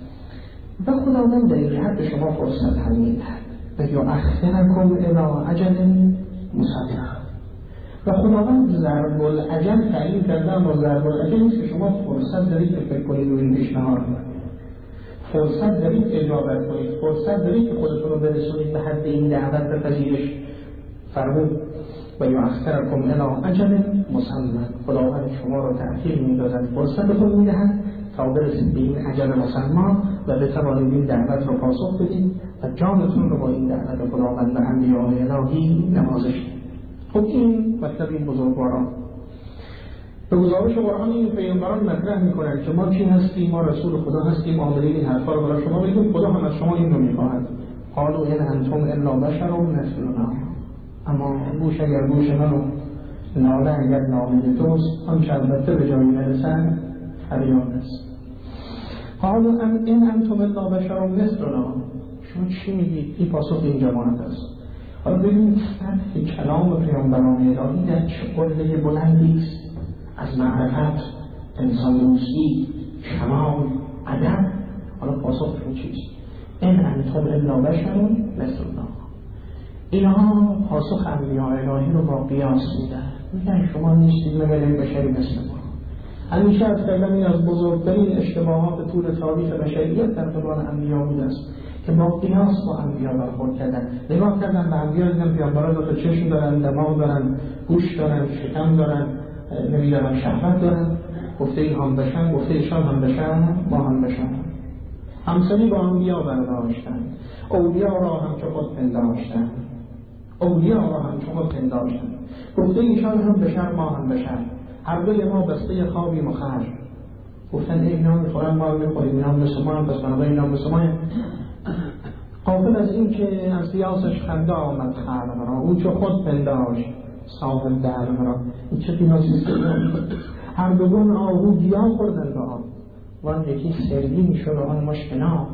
و خداوند در این جهت به شما فرصت هم میدهد و یؤخرکم الی اجل مسمى. و خداوند ضرب الاجل تعیین کرده، اما ضرب الاجل نیست که شما فرصت دارید که فکر کنید روی این پیشنهاد، فرصت دارید اجابت کنید، فرصت دارید که خودتون رو برسونید به حد این دعوت و پذیرش. فرمود و یؤخرکم الی اجل مسمى. خداوند شما رو تأخیر می‌دهد، فرصتتون می‌دهد تا برسید به این اجل مسمى و بتوانید این دعوت رو پاسخ بدید و جانتون رو با این دعوت خداوند و انبیاء الهی نوازش. خب این مطلب این بزرگواران به گزارش قرآن این پیامبران مطرح میکنند که ما چی هستیم، ما رسول خدا هستیم، آمده این حرفا رو برای شما بگیم. خدا هم از شما این رو میخواهد. قالوا ان انتم الا بشر مثلنا. اما گوش اگر گوش منو، ناله اگر ناله توست، آنچه البته به جایی نرسند فریاد است. قالوا ان انتم الا بشر مثلنا. شما چی میگید؟ این پاسخ این جماعت است. حالا ببینید سطح کلام پیامبران الهی در چه قله بلندی است، از معرفت، انسان دوستی، کمال، ادب. حالا پاسخشون چیست؟ ان انتم الا بشر مثلنا. اینها پاسخ انبیاء الهی رو با قیاس میدن. میگن شما نیستید مگر یک بشری مثل ما. همیشه از کردن این از بزرگترین اشتباهات طول تاریخ بشریت در دوران انبیا بوده است که با قیاس با انبیا برخورد کردن. نگاه کردن به انبیا، دیدن پیامبران دو تا چشم دارن، دماغ دارن، گوش دارن، شکم دارن، نمیدارن شهوت دارن. گفته این هم بشن، گفته ایشان هم بشن، ما هم بشن. همسانی با انبیا برداشتن، اولیا را هم چه خود پنداشتن، اولیا را هم چه خود پنداشتن. گفته ایشان هم بشن، ما هم بشن. هر دوی ما بسته خوابی مخر. گفتن اینا میخورن، ما میخوریم، اینا مثل ما هم، پس بنابراین اینا مثل ما هم. قابل از این که از سیاسش خنده آمد خلق را، او چه خود پنداشت صاحب درم را. این چه قیاسیست که هر دوگون آهو گیاه خوردن به آن، وان یکی سرگی میشد و آن مشکنا.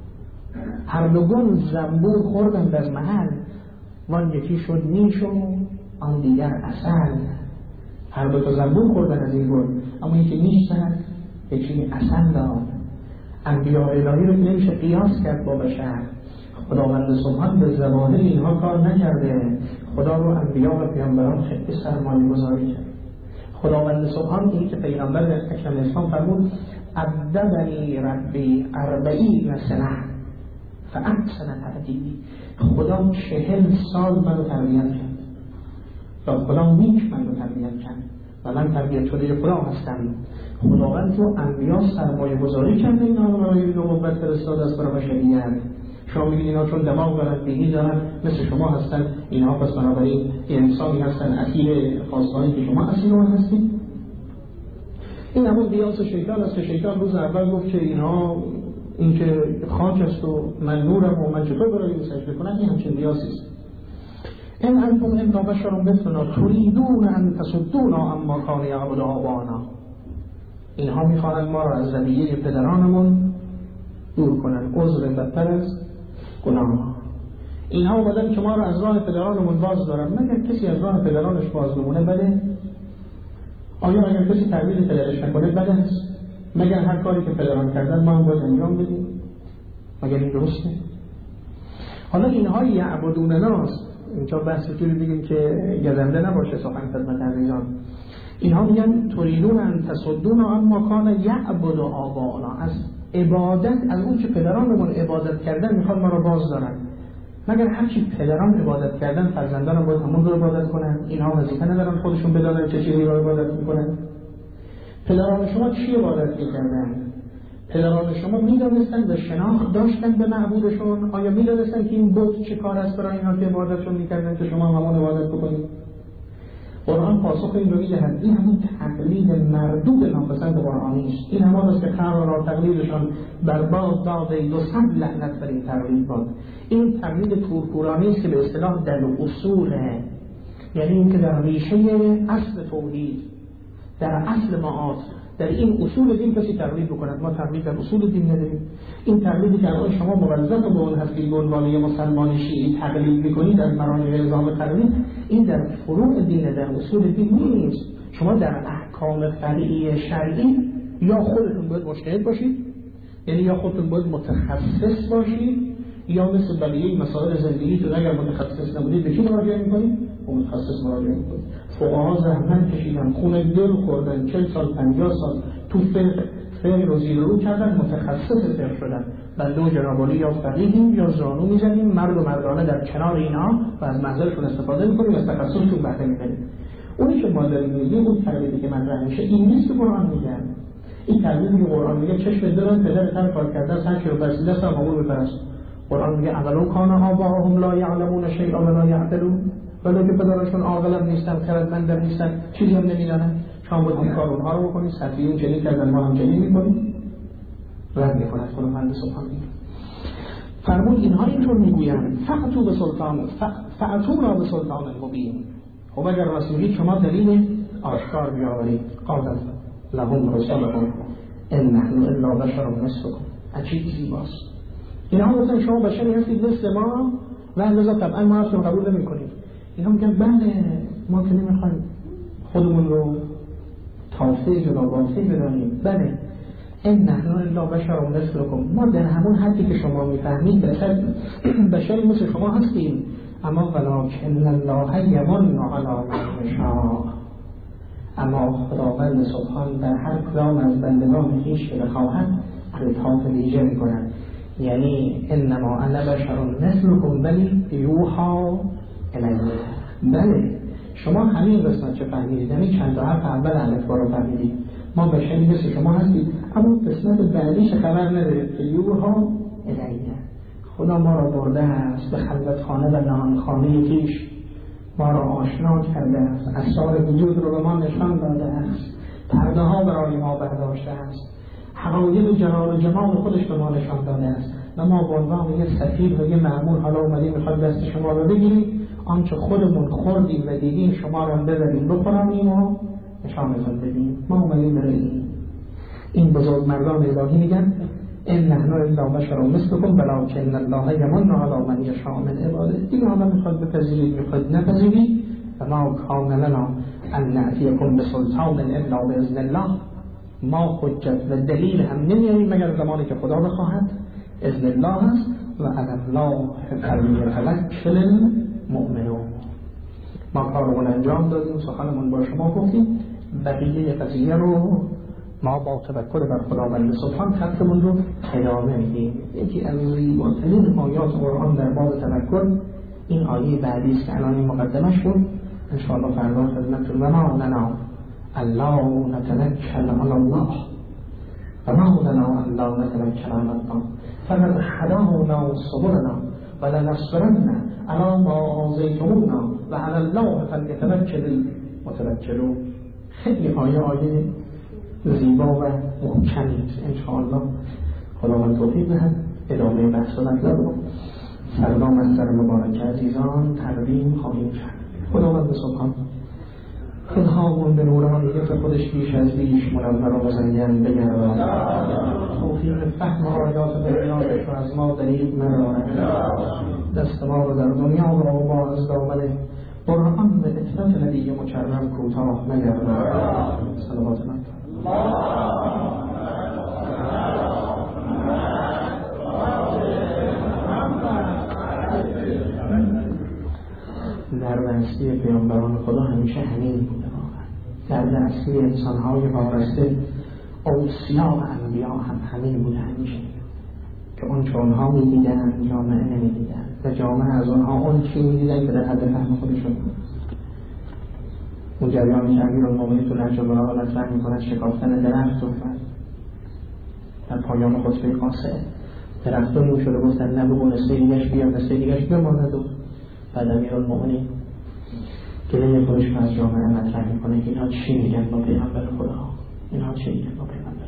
هر دوگون زنبور خوردن در محل، وان یکی شد نیش و آن دیگر اصل. هر دو تا زنبور خوردن از این گل، اما یکی نیش زد، یکی اصل داد. انبیاء الهی رو نمیشه قیاس کرد با بشر. خداوند سبحان به ظواهر اینها کار نکرده. خدا رو انبیا و پیامبران خیلی سرمایه گذاری کرد. خداوند سبحان این که پیغمبر اکرم اسلام فرمود ادبنی ربی اربعین سنه فاحسن تأدیبی. خدا چهل سال منو تربیت کرد، و خدا نیک منو تربیت کرد و من تربیت شده خدا هستم. خداوند رو انبیا سرمایه گذاری کرده، اینا رو برای نبوت فرستاده است برای بشریت. شما میگید اینا چون دماغ دارن، بینی دارن، مثل شما هستن، اینها پس بنابراین انسانی هستن اسیر خواستانی که شما اسیر اون هستید. این همون قیاس شیطان است که شیطان روز اول گفت که اینها این که خاک است و من نورم و من چطور برای این سجده کنن. این همچین قیاسی است. این انتم الا بشر مثلنا تریدون ان تصدونا عما کان یعبد آبانا. اینها میخواهند ما را از رویه پدرانمون دور کنن. عذر بدتر از گناه. اینها اومدن که ما را از راه پدرانمون باز دارن. مگر کسی از راه پدرانش باز نمونه بده؟ آیا اگر کسی تعبیر پدرش نکنه بده است؟ مگر هر کاری که پدران کردن ما هم باید انجام بدیم؟ مگر این درسته؟ حالا اینها یعبدون ناست. اینجا بحث جوری بگیم که گزنده نباشه سخن خدمت عزیزان. اینها میگن تریدون ان تصدونا اما کان یعبد آباءنا. از عبادت، از اون که پدرانمون عبادت کردن میخواد ما رو باز دارن. مگر هرچی پدران عبادت کردن فرزندان باید همون رو عبادت کنن؟ اینها وظیفه ندارن خودشون بدانن چه چیزی رو عبادت میکنن؟ پدران شما چی عبادت میکردن؟ پدران شما میدانستن و شناخت داشتن به معبودشون؟ آیا میدانستن که این بت چه کار است برای اینها که عبادتشون میکردن که شما همون عبادت بکنید؟ قرآن پاسخ این رو میدهد. این همون تقلید مردود ناپسند قرآنی است. این همان است که خبر را تقلیدشان بر باد داده دو صد لعنت بر این تقلید باد. این تقلید پورپورانی است که به اصطلاح در اصوله، یعنی این که در ریشه اصل توحید، در اصل معاد، در این اصول دین کسی تقلید بکند. ما تقلید در اصول دین نداریم. این تقلیدی که الان شما موظف به اون هستید به عنوان مسلمان شیعی تقلید میکنید در مراحل نظام تقلید، این در فروع دین، در اصول دین نیست. شما در احکام فرعی شرعی یا خودتون باید مجتهد باشید، یعنی یا خودتون باید متخصص باشید، یا مثل بقیه مسائل زندگیتون اگر متخصص نبودید به کی مراجعه میکنید؟ اون متخصص مراجعه میکنید. فقها زحمت کشیدن، خون دل خوردن، چهل سال پنجاه سال تو فقه فقه رو زیر رو کردن، متخصص فقه شدن. بنده و جنابالی یا فقیهیم یا زانو میزنیم، مرد و مردانه در کنار اینا و از محضرشون استفاده میکنیم، از تخصصشون بهره میبریم. اونی که ما داریم میگیم اون تقلیدی که من راه میشه این نیست که قرآن میگه. این تقلیدی که قرآن میگه چشم دلن پدر تن کار کرده است، هر کی رو پرسیده است معمول بپرست. قرآن میگه اولو کان آباهم لا یعلمون شیئا ولا یعقلون، ولی که پدرشون عاقل نیستن، خردمند نیستن، چیزی هم نمیدونن. شما باید این کار اونها رو بکنید. صفیون چنین کردن، ما هم چنین میکنیم. رد میکند خداوند سبحانه. فرمود اینها اینطور میگویند فأتوا به سلطان فأتونا به سلطان مبین. خب اگر رسولی شما دلیل آشکار بیاورید. قال لهم رسولهم ان نحن الا بشر مثلكم. عجیب زیباست. اینها گفتن شما بشری هستید مثل ما و لذا طبعا ما اصلا قبول نمی‌کنیم. اینها میگن بله ما که نمیخوایم خودمون رو تافه جنابانسی بدانیم. بله این نحن الا بشر مثلكم، ما در همون حدی که شما میفهمید بشری مثل شما هستیم، اما ولکن الله یمن علی من یشاء، اما خداوند سبحان در هر کدام از بندگان خویش که بخواهد الطاف ویژه می‌کند. یعنی انما انا بشر مثلكم ولی یوحی الی. بله شما همین قسمت چه فهمیدید، همین چند تا حرف اول الفبا رو فهمیدید، ما بشری مثل شما هستید، اما قسمت بعدیش خبر ندارید که یوحی الی. خدا ما را برده است به خلوتخانه و نهانخانه خویش، ما را آشنا کرده است، اسرار وجود رو به ما نشان داده است، پرده ها برای ما برداشته است، حقایق و جلال و جمال خودش به ما نشان داده است و ما به عنوان یک سفیر و یک مأمور حالا اومدیم میخواد دست شما رو بگیریم، آنچه خودمون خوردیم و دیدیم شما رو ببریم بخوریم و نشانتون بدیم. ما اومدیم برای این این بزرگ مردان الهی میگن ان نحن الا بشر مثلكم ولکن الله یمن علی من یشاء من عباده. دیگه حالا میخواد بپذیرید میخواد نپذیرید و ما کان لنا ان نأتیکم بسلطان الا باذن الله. ما حجت و دلیل هم نمیاریم مگر زمانی که خدا بخواهد، اذن الله است و علی الله فلیتوکل المؤمنون. ما کارمون انجام دادیم، سخنمون با شما گفتیم، بقیه قضیه رو ما با توکل بر خداوند سبحان خطمون رو ادامه میدیم. یکی از زیباترین آیات قرآن در باب توکل این آیه بعدی است که الان این مقدمش بود، ان شاء الله فردا خدمتتون. و ما لنا الله نتوکل علی الله و ما لنا الله نتوکل علی الله فقد هدانا سبلنا ولنصبرن علی ما آذیتمونا و علی الله فلیتوکل المتوکلون. خیلی آیه آیه زیبا و محکمی است. انشاءالله خداوند توفیق دهد ادامه بحث و مطلب رو فردا مصدر مبارک عزیزان تقدیم خواهیم کرد. خداوند سبحان خودهامون به نورانیت خودش بیش از بیش منور و مزین بگرداند، توفیق فهم آیات بیناتش رو از ما دریغ ندارد، دست ما رو در دنیا و ما از دامن قرآن و اطلاف نبی مکرم کوتاه نگرداند. صلوات من در دستی پیامبران خدا همیشه همین بوده. در دستی انسانهای وارسته اوصیا و انبیا هم همین بوده همیشه، که اون چه اونها میدیدن جامعه نمیدیدن و جامعه از اونها اون چی میدیدن که در حد فهم خودشون. اون جریانی که امیر المومنین تو نهج البلاغه مطرح می‌کند شکافتن درخت صحبت، در پایان خطبه قاصد درختان اون شده گفتن نه بگو نسخه دیگرش بیاد نسخه دیگرش بماند و بعد امیرالمومنین گله خودش رو از جامعه مطرح میکنه که اینها چی میگن با پیغمبر خدا، اینها چی میگن با پیغمبر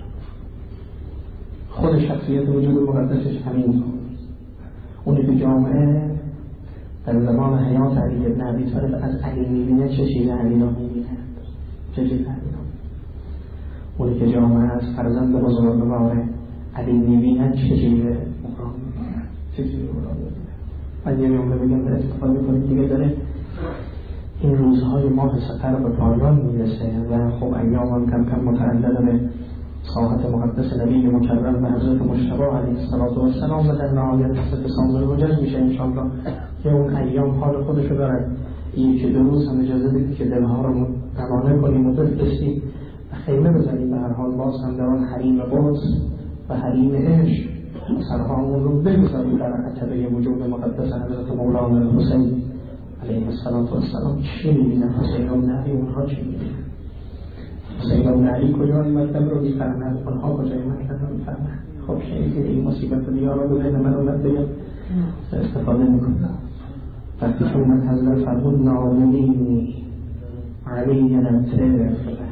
خود شخصیت وجود مقدسش همین اونی که جامعه در زمان حیات علی ابن ابی طالب از علی میبینه چه چیز علی را میبینه، چه چیز علی را اونی که جامعه از فرزند بزرگوار علی میبینه چه چیز مقام میبینه، چه چیز مقام میبینه. من یه جمله بگم در استفاده کنید دیگه داره این روزهای ماه سفر به پایان میرسه و خب ایام هم کم کم متعلق به ساحت مقدس نبی مکرم و حضرت مجتبی علیه السلام و در نهایت حضرت سامر مجد میشه انشاءالله که اون ایام حال خودشو دارن. یکی دو روز هم اجازه بدید که دلها رو روانه کنیم و بفرستیم و خیمه بزنیم. به هر حال باز هم در آن حریم قدس و حریم عشق سرهامون رو بگذاریم در عتبه وجود مقدس حضرت مولانا الحسین علیه السلام. چی میبینن حسین بن علی؟ اونها چی میبینن؟ حسین بن علی کجای مطلب رو میفهمن؟ اونها کجای مطلب رو میفهمن؟ خب شنیدید این مصیبت دیگه رو بزنه من اومد بگم استفاده میکنم. وقتی که اومد حضرت فرمود نامنینی علی نطرف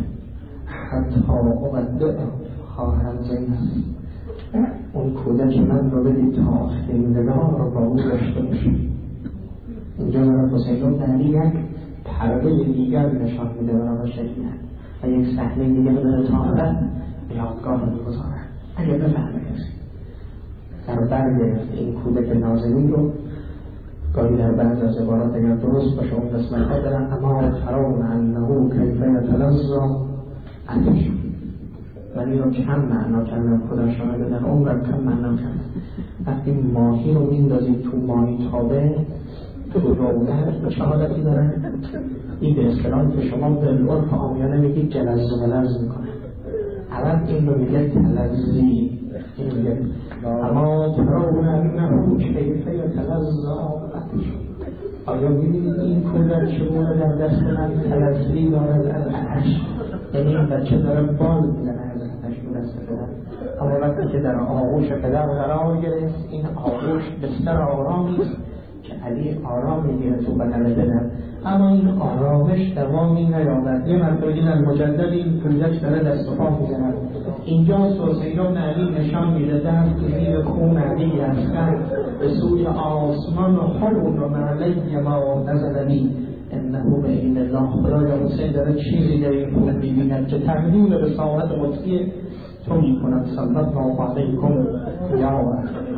حتی اقدر خواهرم زینب اون کودک من رو بدید تا آخرین نگاه رو با اون داشته باشیم. اینجا برای حسین بن علی یک پرده دیگر نشان میده برای شریعت و یک صحنه دیگر داره تا ابد به یادگار میگذاره. اگه بفهمه کسی در برگ این کودک نازنین رو گاهی در بعض از عبارات اگر درست باشه اون قسمت ها دارن اما ترون انه کیفه یتلظا علیش من این رو کم معنا کردم خدا شاهده در عمرم کم معنا کردم. وقتی ماهی رو میندازید تو ماهی تابه تو روگر چه حالتی داره؟ این به اصطلاح که شما به العرف عامیانه میگید جلز و ملز میکنه. عرب این رو میگه تلزی، این میگه اما ترون انه کیفه یتلظا علیش. آیا میبینید این کودک چگونه در دست من تلزی دارد از عشق، یعنی این بچه داره بال میزنه از عشق به دست پدر. اما وقتی که در آغوش پدر قرار گرفت این آغوش بستر آرامی است که علی آرام میگیره تو بدن پدر، اما این آرامش دوامی نیاورد. یه مرتبه در مجدد این کودک داره دست و پا میزنه. اینجا حسین بن علی نشان میده در زیر خون علی هستن به سوی آسمان و حرون و معلی ما نزلنی انه بین الله. خدایا حسین داره چیزی در این خون میبیند که تقدیم به ساعت مطیع تو میکنم. صلی الله علیکم یا